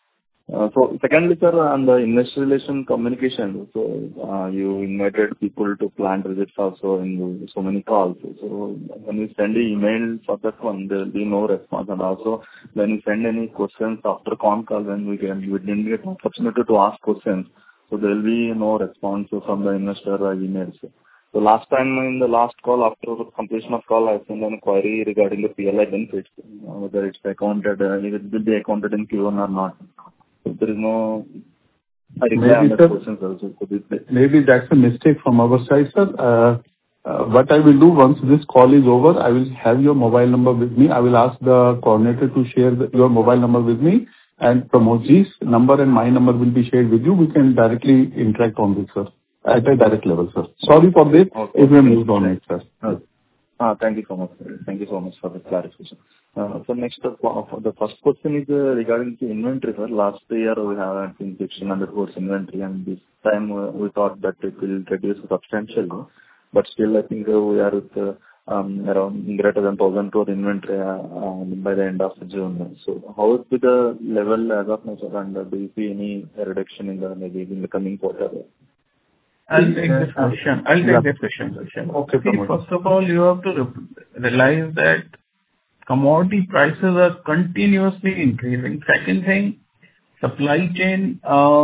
Speaker 16: So secondly, sir, on the investor relation communication, so you invited people to plant visits also in so many calls. So when you send an email for that one, there will be no response. And also when you send any questions after con call, when we didn't get an opportunity to ask questions, so there will be no response from the investor emails. So last time in the last call, after the completion of call, I sent an query regarding the PLI benefits, whether it's accounted, it will be accounted in Q1 or not. So there is no reply on that question, sir.
Speaker 3: Maybe that's a mistake from our side, sir. What I will do once this call is over, I will have your mobile number with me. I will ask the coordinator to share your mobile number with me, and Pramodji's number and my number will be shared with you. We can directly interact on this, sir, at a direct level, sir. Sorry for this.
Speaker 16: Okay.
Speaker 3: If we moved on it, sir.
Speaker 16: Thank you so much, sir. Thank you so much for the clarification. So next, the first question is regarding the inventory, sir. Last year we have an injection under course inventory, and this time we thought that it will reduce substantially. But still, I think we are with around greater than 1,000 crore inventory by the end of June. So how is the level as of now, sir? And do you see any reduction maybe in the coming quarter?
Speaker 4: I'll take this question. Okay. See, first of all, you have to realize that commodity prices are continuously increasing. Second thing, supply chain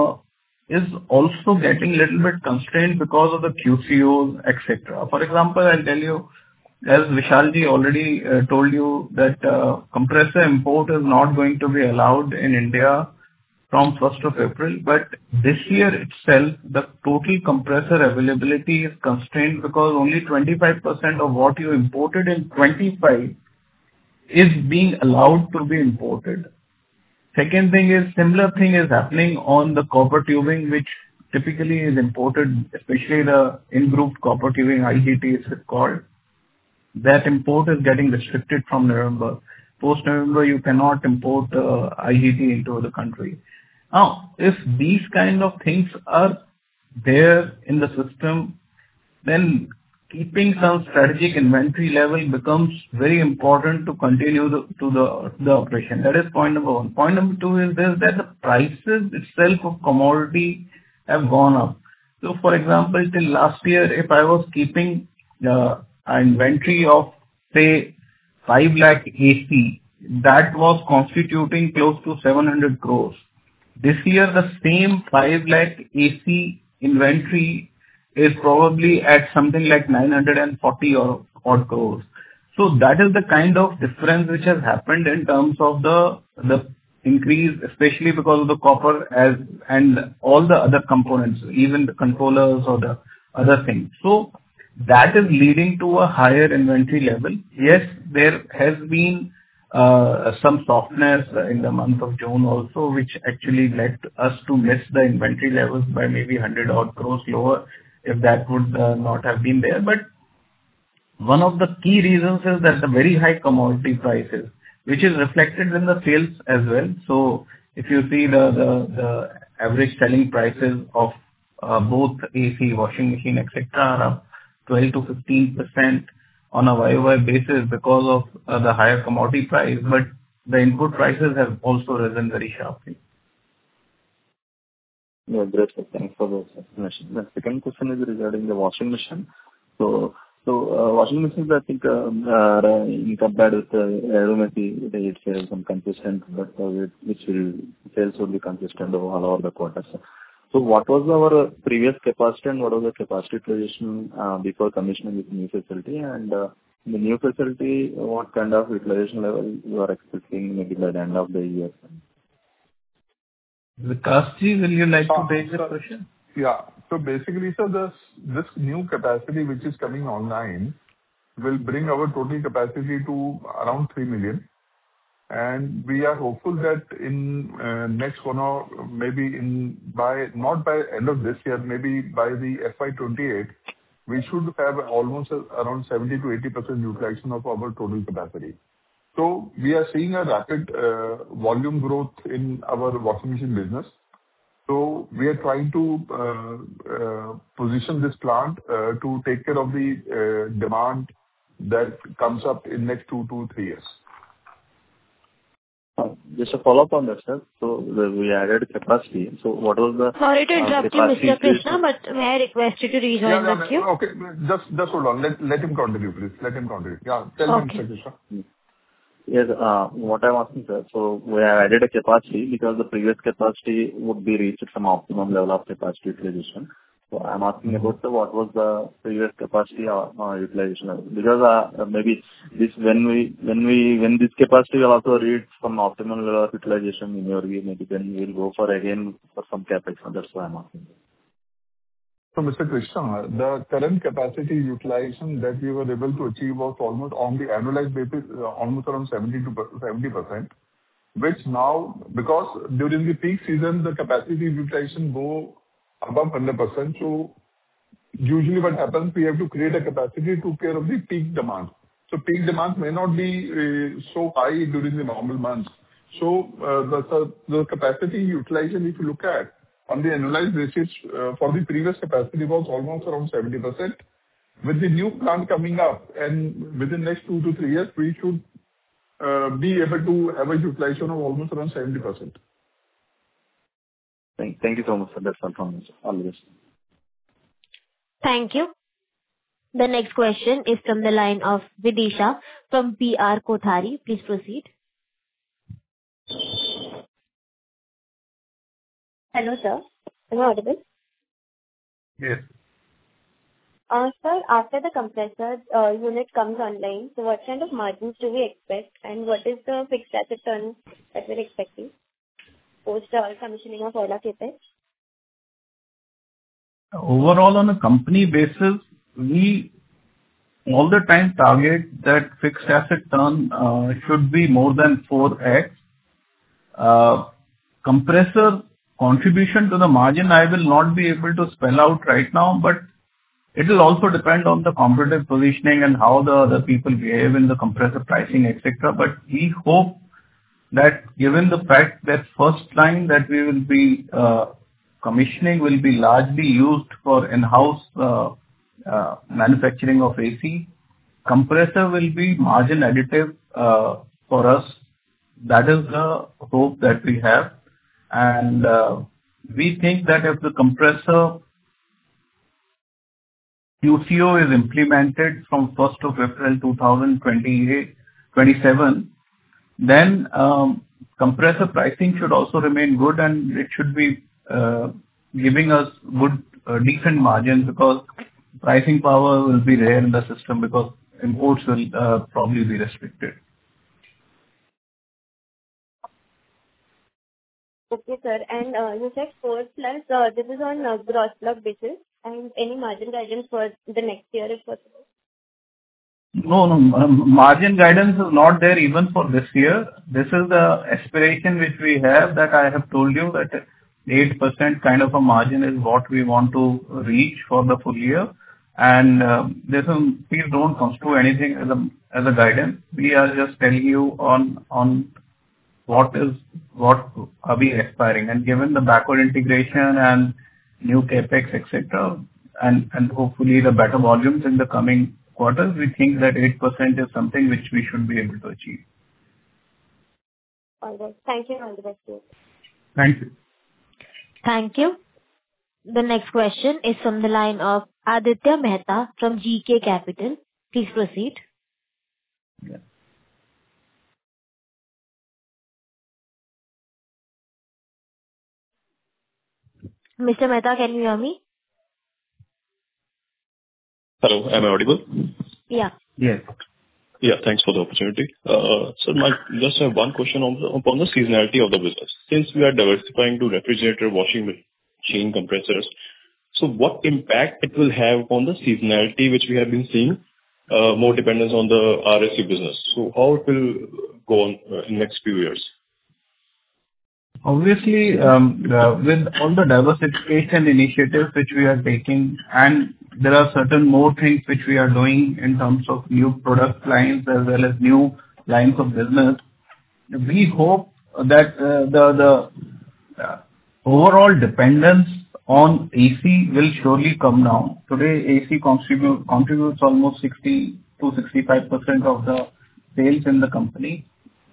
Speaker 4: is also getting a little bit constrained because of the QCOs, etc. For example, I'll tell you, as Vishalji already told you, that compressor import is not going to be allowed in India from 1st of April. But this year itself, the total compressor availability is constrained because only 25% of what you imported in 25 is being allowed to be imported. Second thing is, similar thing is happening on the copper tubing, which typically is imported, especially the in-grooved copper tubing, IGT is called. That import is getting restricted from November. Post-November, you cannot import IGT into the country. Now, if these kind of things are there in the system, then keeping some strategic inventory level becomes very important to continue the operation. That is point number one. Point number two is this, that the prices itself of commodity have gone up. So, for example, till last year, if I was keeping an inventory of, say, 5 lakh AC, that was constituting close to 700 crores. This year, the same 5 lakh AC inventory is probably at something like 940 or odd crores. So that is the kind of difference which has happened in terms of the increase, especially because of the copper and all the other components, even the controllers or the other things. So that is leading to a higher inventory level. Yes, there has been some softness in the month of June also, which actually led us to miss the inventory levels by maybe 100 odd crores lower, if that would not have been there. But one of the key reasons is that the very high commodity prices, which is reflected in the sales as well. So if you see the average selling prices of both AC, washing machine, etc., are up 12 to 15% on a YOY basis because of the higher commodity price, but the input prices have also risen very sharply.
Speaker 16: Yeah, great. Thanks for the explanation. The second question is regarding the washing machine. So washing machines, I think, in compared with aromatic, it sales some consistent, but sales will be consistent all over the quarters. So what was our previous capacity and what was the capacity utilization before commissioning this new facility? And in the new facility, what kind of utilization level you are expecting maybe by the end of the year?
Speaker 4: Vikasji, will you like to take the question?
Speaker 17: Yeah. So basically, sir, this new capacity which is coming online will bring our total capacity to around 3 million. And we are hopeful that in next 1 or maybe not by end of this year, maybe by the FY28, we should have almost around 70 to 80% utilization of our total capacity. So we are seeing a rapid volume growth in our washing machine business. So we are trying to position this plant to take care of the demand that comes up in next 2 to 3 years.
Speaker 16: Just a follow-up on that, sir. We added capacity. What was the
Speaker 1: Sorry to interrupt you,
Speaker 16: capacity?
Speaker 1: Mr. Krishna, but may I request you to rejoin the queue?
Speaker 17: Okay. Just hold on. Let him continue, please. Let him continue. Yeah. Tell me, Mr. Krishna.
Speaker 16: Yes. What I'm asking, sir, we have added a capacity because the previous capacity would be reached some optimum level of capacity utilization. I'm asking about what was the previous capacity utilization level? Because maybe when this capacity will also reach some optimum level of utilization in your view, maybe then we'll go for some CapEx. That's why I'm asking.
Speaker 17: So, Mr. Krishna, the current capacity utilization that we were able to achieve was almost on the annualized basis, almost around 70%, which now, because during the peak season, the capacity utilization go above 100%. So usually what happens, we have to create a capacity to take care of the peak demand. So peak demand may not be so high during the normal months. So the capacity utilization, if you look at on the annualized basis, for the previous capacity was almost around 70%. With the new plant coming up and within next 2 to 3 years, we should be able to have a utilization of almost around 70%.
Speaker 16: Thank you so much, sir. That's all from me, sir. All the best.
Speaker 1: Thank you. The next question is from the line of Vidisha from PR Kothari. Please proceed. Hello, sir. Am I audible?
Speaker 17: Yes.
Speaker 1: Sir, after the compressor unit comes online, so what kind of margins do we expect, and what is the fixed asset turn that we're expecting post commissioning of all our CapEx?
Speaker 4: Overall, on a company basis, we all the time target that fixed asset turn should be more than 4x. Compressor contribution to the margin, I will not be able to spell out right now, but it will also depend on the competitive positioning and how the other people behave in the compressor pricing, etc. But we hope that given the fact that first line that we will be commissioning will be largely used for in-house manufacturing of AC, compressor will be margin additive for us. That is the hope that we have. And we think that if the compressor QCO is implemented from 1st of April 2027, then compressor pricing should also remain good, and it should be giving us good, decent margins, because pricing power will be there in the system because imports will probably be restricted.
Speaker 1: Okay, sir. And you said 4+, this is on gross block basis, and any margin guidance for the next year if possible?
Speaker 4: No, margin guidance is not there even for this year. This is the aspiration which we have, that I have told you that 8% kind of a margin is what we want to reach for the full year. And please don't construe anything as a guidance. We are just telling you on what are we aspiring. And given the backward integration and new CapEx, etc., and hopefully the better volumes in the coming quarters, we think that 8% is something which we should be able to achieve.
Speaker 1: All right. Thank you. All the best.
Speaker 4: Thank you.
Speaker 1: Thank you. The next question is from the line of Aditya Mehta from GK Capital. Please proceed.
Speaker 4: Yeah.
Speaker 1: Mr. Mehta, can you hear me?
Speaker 18: Hello, am I audible?
Speaker 1: Yeah.
Speaker 4: Yes.
Speaker 18: Yeah, thanks for the opportunity. So just have one question upon the seasonality of the business. Since we are diversifying to refrigerator, washing machine, compressors, so what impact it will have on the seasonality which we have been seeing, more dependence on the RSC business? So how it will go on in next few years?
Speaker 4: Obviously, with all the diversification initiatives which we are taking, and there are certain more things which we are doing in terms of new product lines as well as new lines of business, we hope that the overall dependence on AC will surely come down. Today, AC contributes almost 60 to 65% of the sales in the company.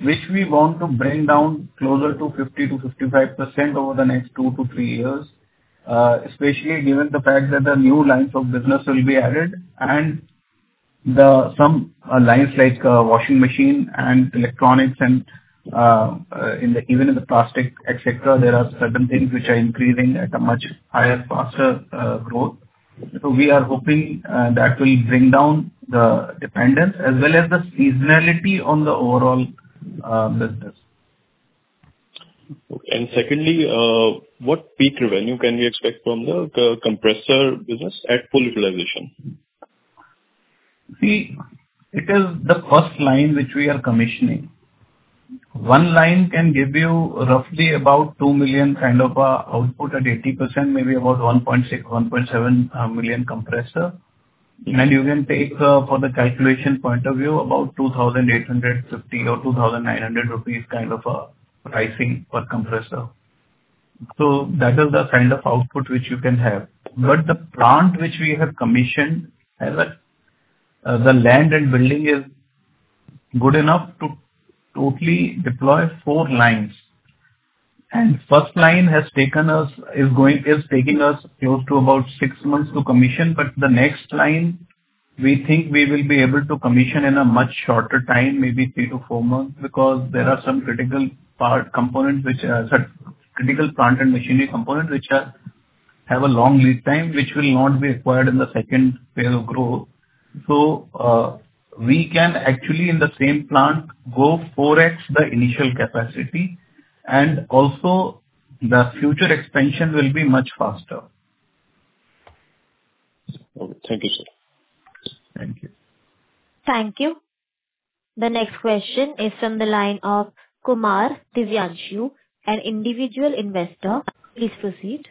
Speaker 4: which we want to bring down closer to 50%-55% over the next 2 to 3 years, especially given the fact that the new lines of business will be added and some lines like washing machine and electronics and even in the plastic, etc., there are certain things which are increasing at a much higher, faster growth. So we are hoping that will bring down the dependence as well as the seasonality on the overall business.
Speaker 18: Okay. And secondly, what peak revenue can we expect from the compressor business at full utilization?
Speaker 4: See, it is the first line which we are commissioning. One line can give you roughly about 2 million kind of output at 80%, maybe about 1.6, 1.7 million compressor. And you can take, for the calculation point of view, about 2,850 or 2,900 rupees kind of a pricing per compressor. So that is the kind of output which you can have. But the plant which we have commissioned has the land and building is good enough to totally deploy 4 lines. And first line is taking us close to about 6 months to commission, but the next line we think we will be able to commission in a much shorter time, maybe 3 to 4 months, because there are some critical components which are critical plant and machinery components which have a long lead time, which will not be required in the second phase of growth. So we can actually in the same plant go 4x the initial capacity, and also the future expansion will be much faster.
Speaker 18: Okay. Thank you, sir.
Speaker 4: Thank you.
Speaker 1: Thank you. The next question is from the line of Kumar Divyanshu, an individual investor. Please proceed.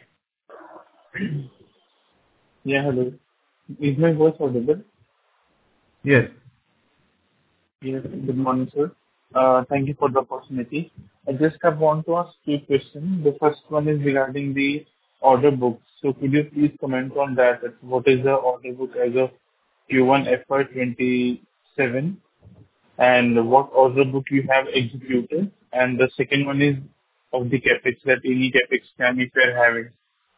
Speaker 19: Yeah, hello. Is my voice audible?
Speaker 4: Yes.
Speaker 19: Yes. Good morning, sir. Thank you for the opportunity. I just want to ask 2 questions. The first one is regarding the order book. So could you please comment on that? What is the order book as of Q1 FY27, and what order book you have executed? And the second one is of the capex, that any capex plan if you are having.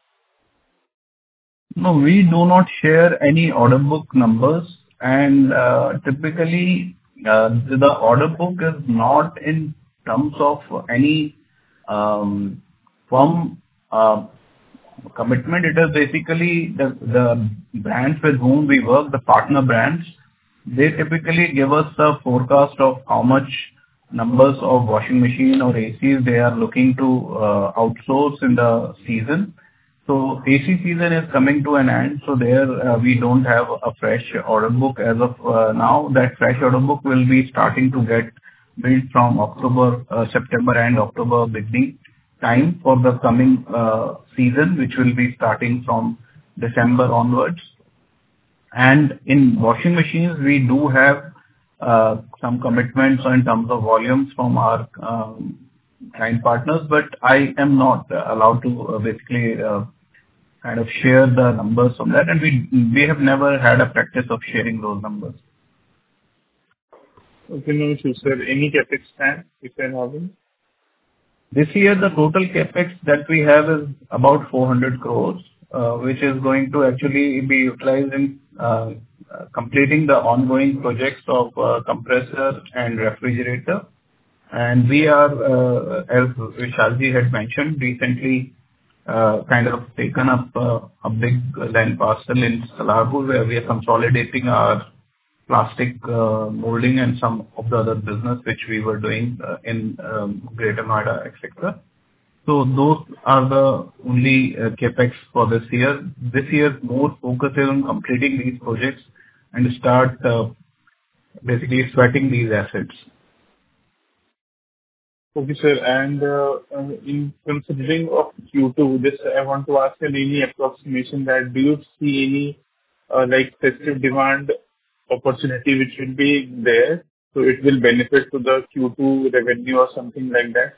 Speaker 4: No, we do not share any order book numbers, and typically the order book is not in terms of any firm commitment. It is basically the brands with whom we work, the partner brands. They typically give us a forecast of how much numbers of washing machine or ACs they are looking to outsource in the season. So AC season is coming to an end, so there we don't have a fresh order book as of now. That fresh order book will be starting to get built from September and October beginning time for the coming season, which will be starting from December onwards. And in washing machines, we do have some commitments in terms of volumes from our client partners, but I am not allowed to basically kind of share the numbers on that, and we have never had a practice of sharing those numbers.
Speaker 19: Okay, no issue, sir. Any capex plan if you are having?
Speaker 4: This year, the total capex that we have is about 400 crores, which is going to actually be utilized in completing the ongoing projects of compressor and refrigerator. And we are, as Vishalji had mentioned, recently kind of taken up a big land parcel in Salarpur, where we are consolidating our plastic molding and some of the other business which we were doing in Greater Noida, etc. So those are the only capex for this year. This year, more focus is on completing these projects and start basically sweating these assets.
Speaker 19: Okay, sir. And in considering of Q2, this I want to ask any approximation that do you see any like festive demand opportunity which will be there, so it will benefit to the Q2 revenue or something like that?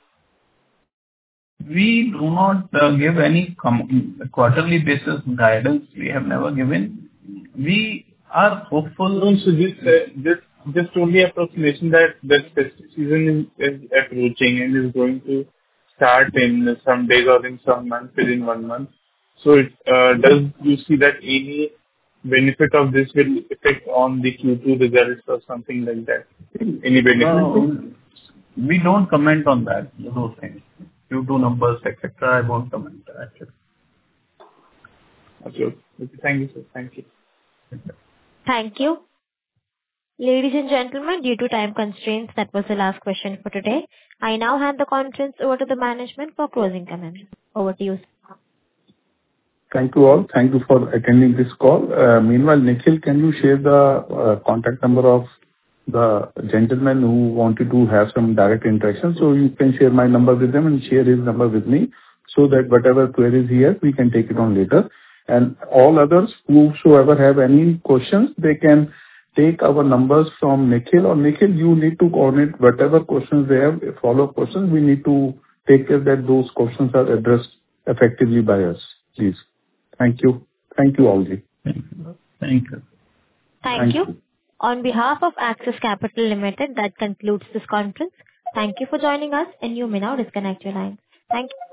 Speaker 4: We do not give any quarterly basis guidance. We have never given. We are hopeful.
Speaker 19: So just only approximation that the festive season is approaching and is going to start in some days or in some months, within 1 month. So does you see that any benefit of this will affect on the Q2 results or something like that? Any benefit?
Speaker 4: No, we don't comment on that, those things. Q2 numbers, etc. I won't comment actually.
Speaker 19: Okay. Thank you, sir. Thank you.
Speaker 1: Thank you. Ladies and gentlemen, due to time constraints, that was the last question for today. I now hand the conference over to the management for closing comments. Over to you, sir.
Speaker 3: Thank you all. Thank you for attending this call. Meanwhile, Nikhil, can you share the contact number of the gentleman who wanted to have some direct interaction? So you can share my number with them and share his number with me, so that whatever queries he has, we can take it on later. And all others, whosoever have any questions, they can take our numbers from Nikhil. Or Nikhil, you need to coordinate whatever questions they have, follow-up questions. We need to take care that those questions are addressed effectively by us, please. Thank you. Thank you, all.
Speaker 4: Thank you.
Speaker 1: Thank you. On behalf of Axis Capital Limited, that concludes this conference. Thank you for joining us, and you may now disconnect your line. Thank you.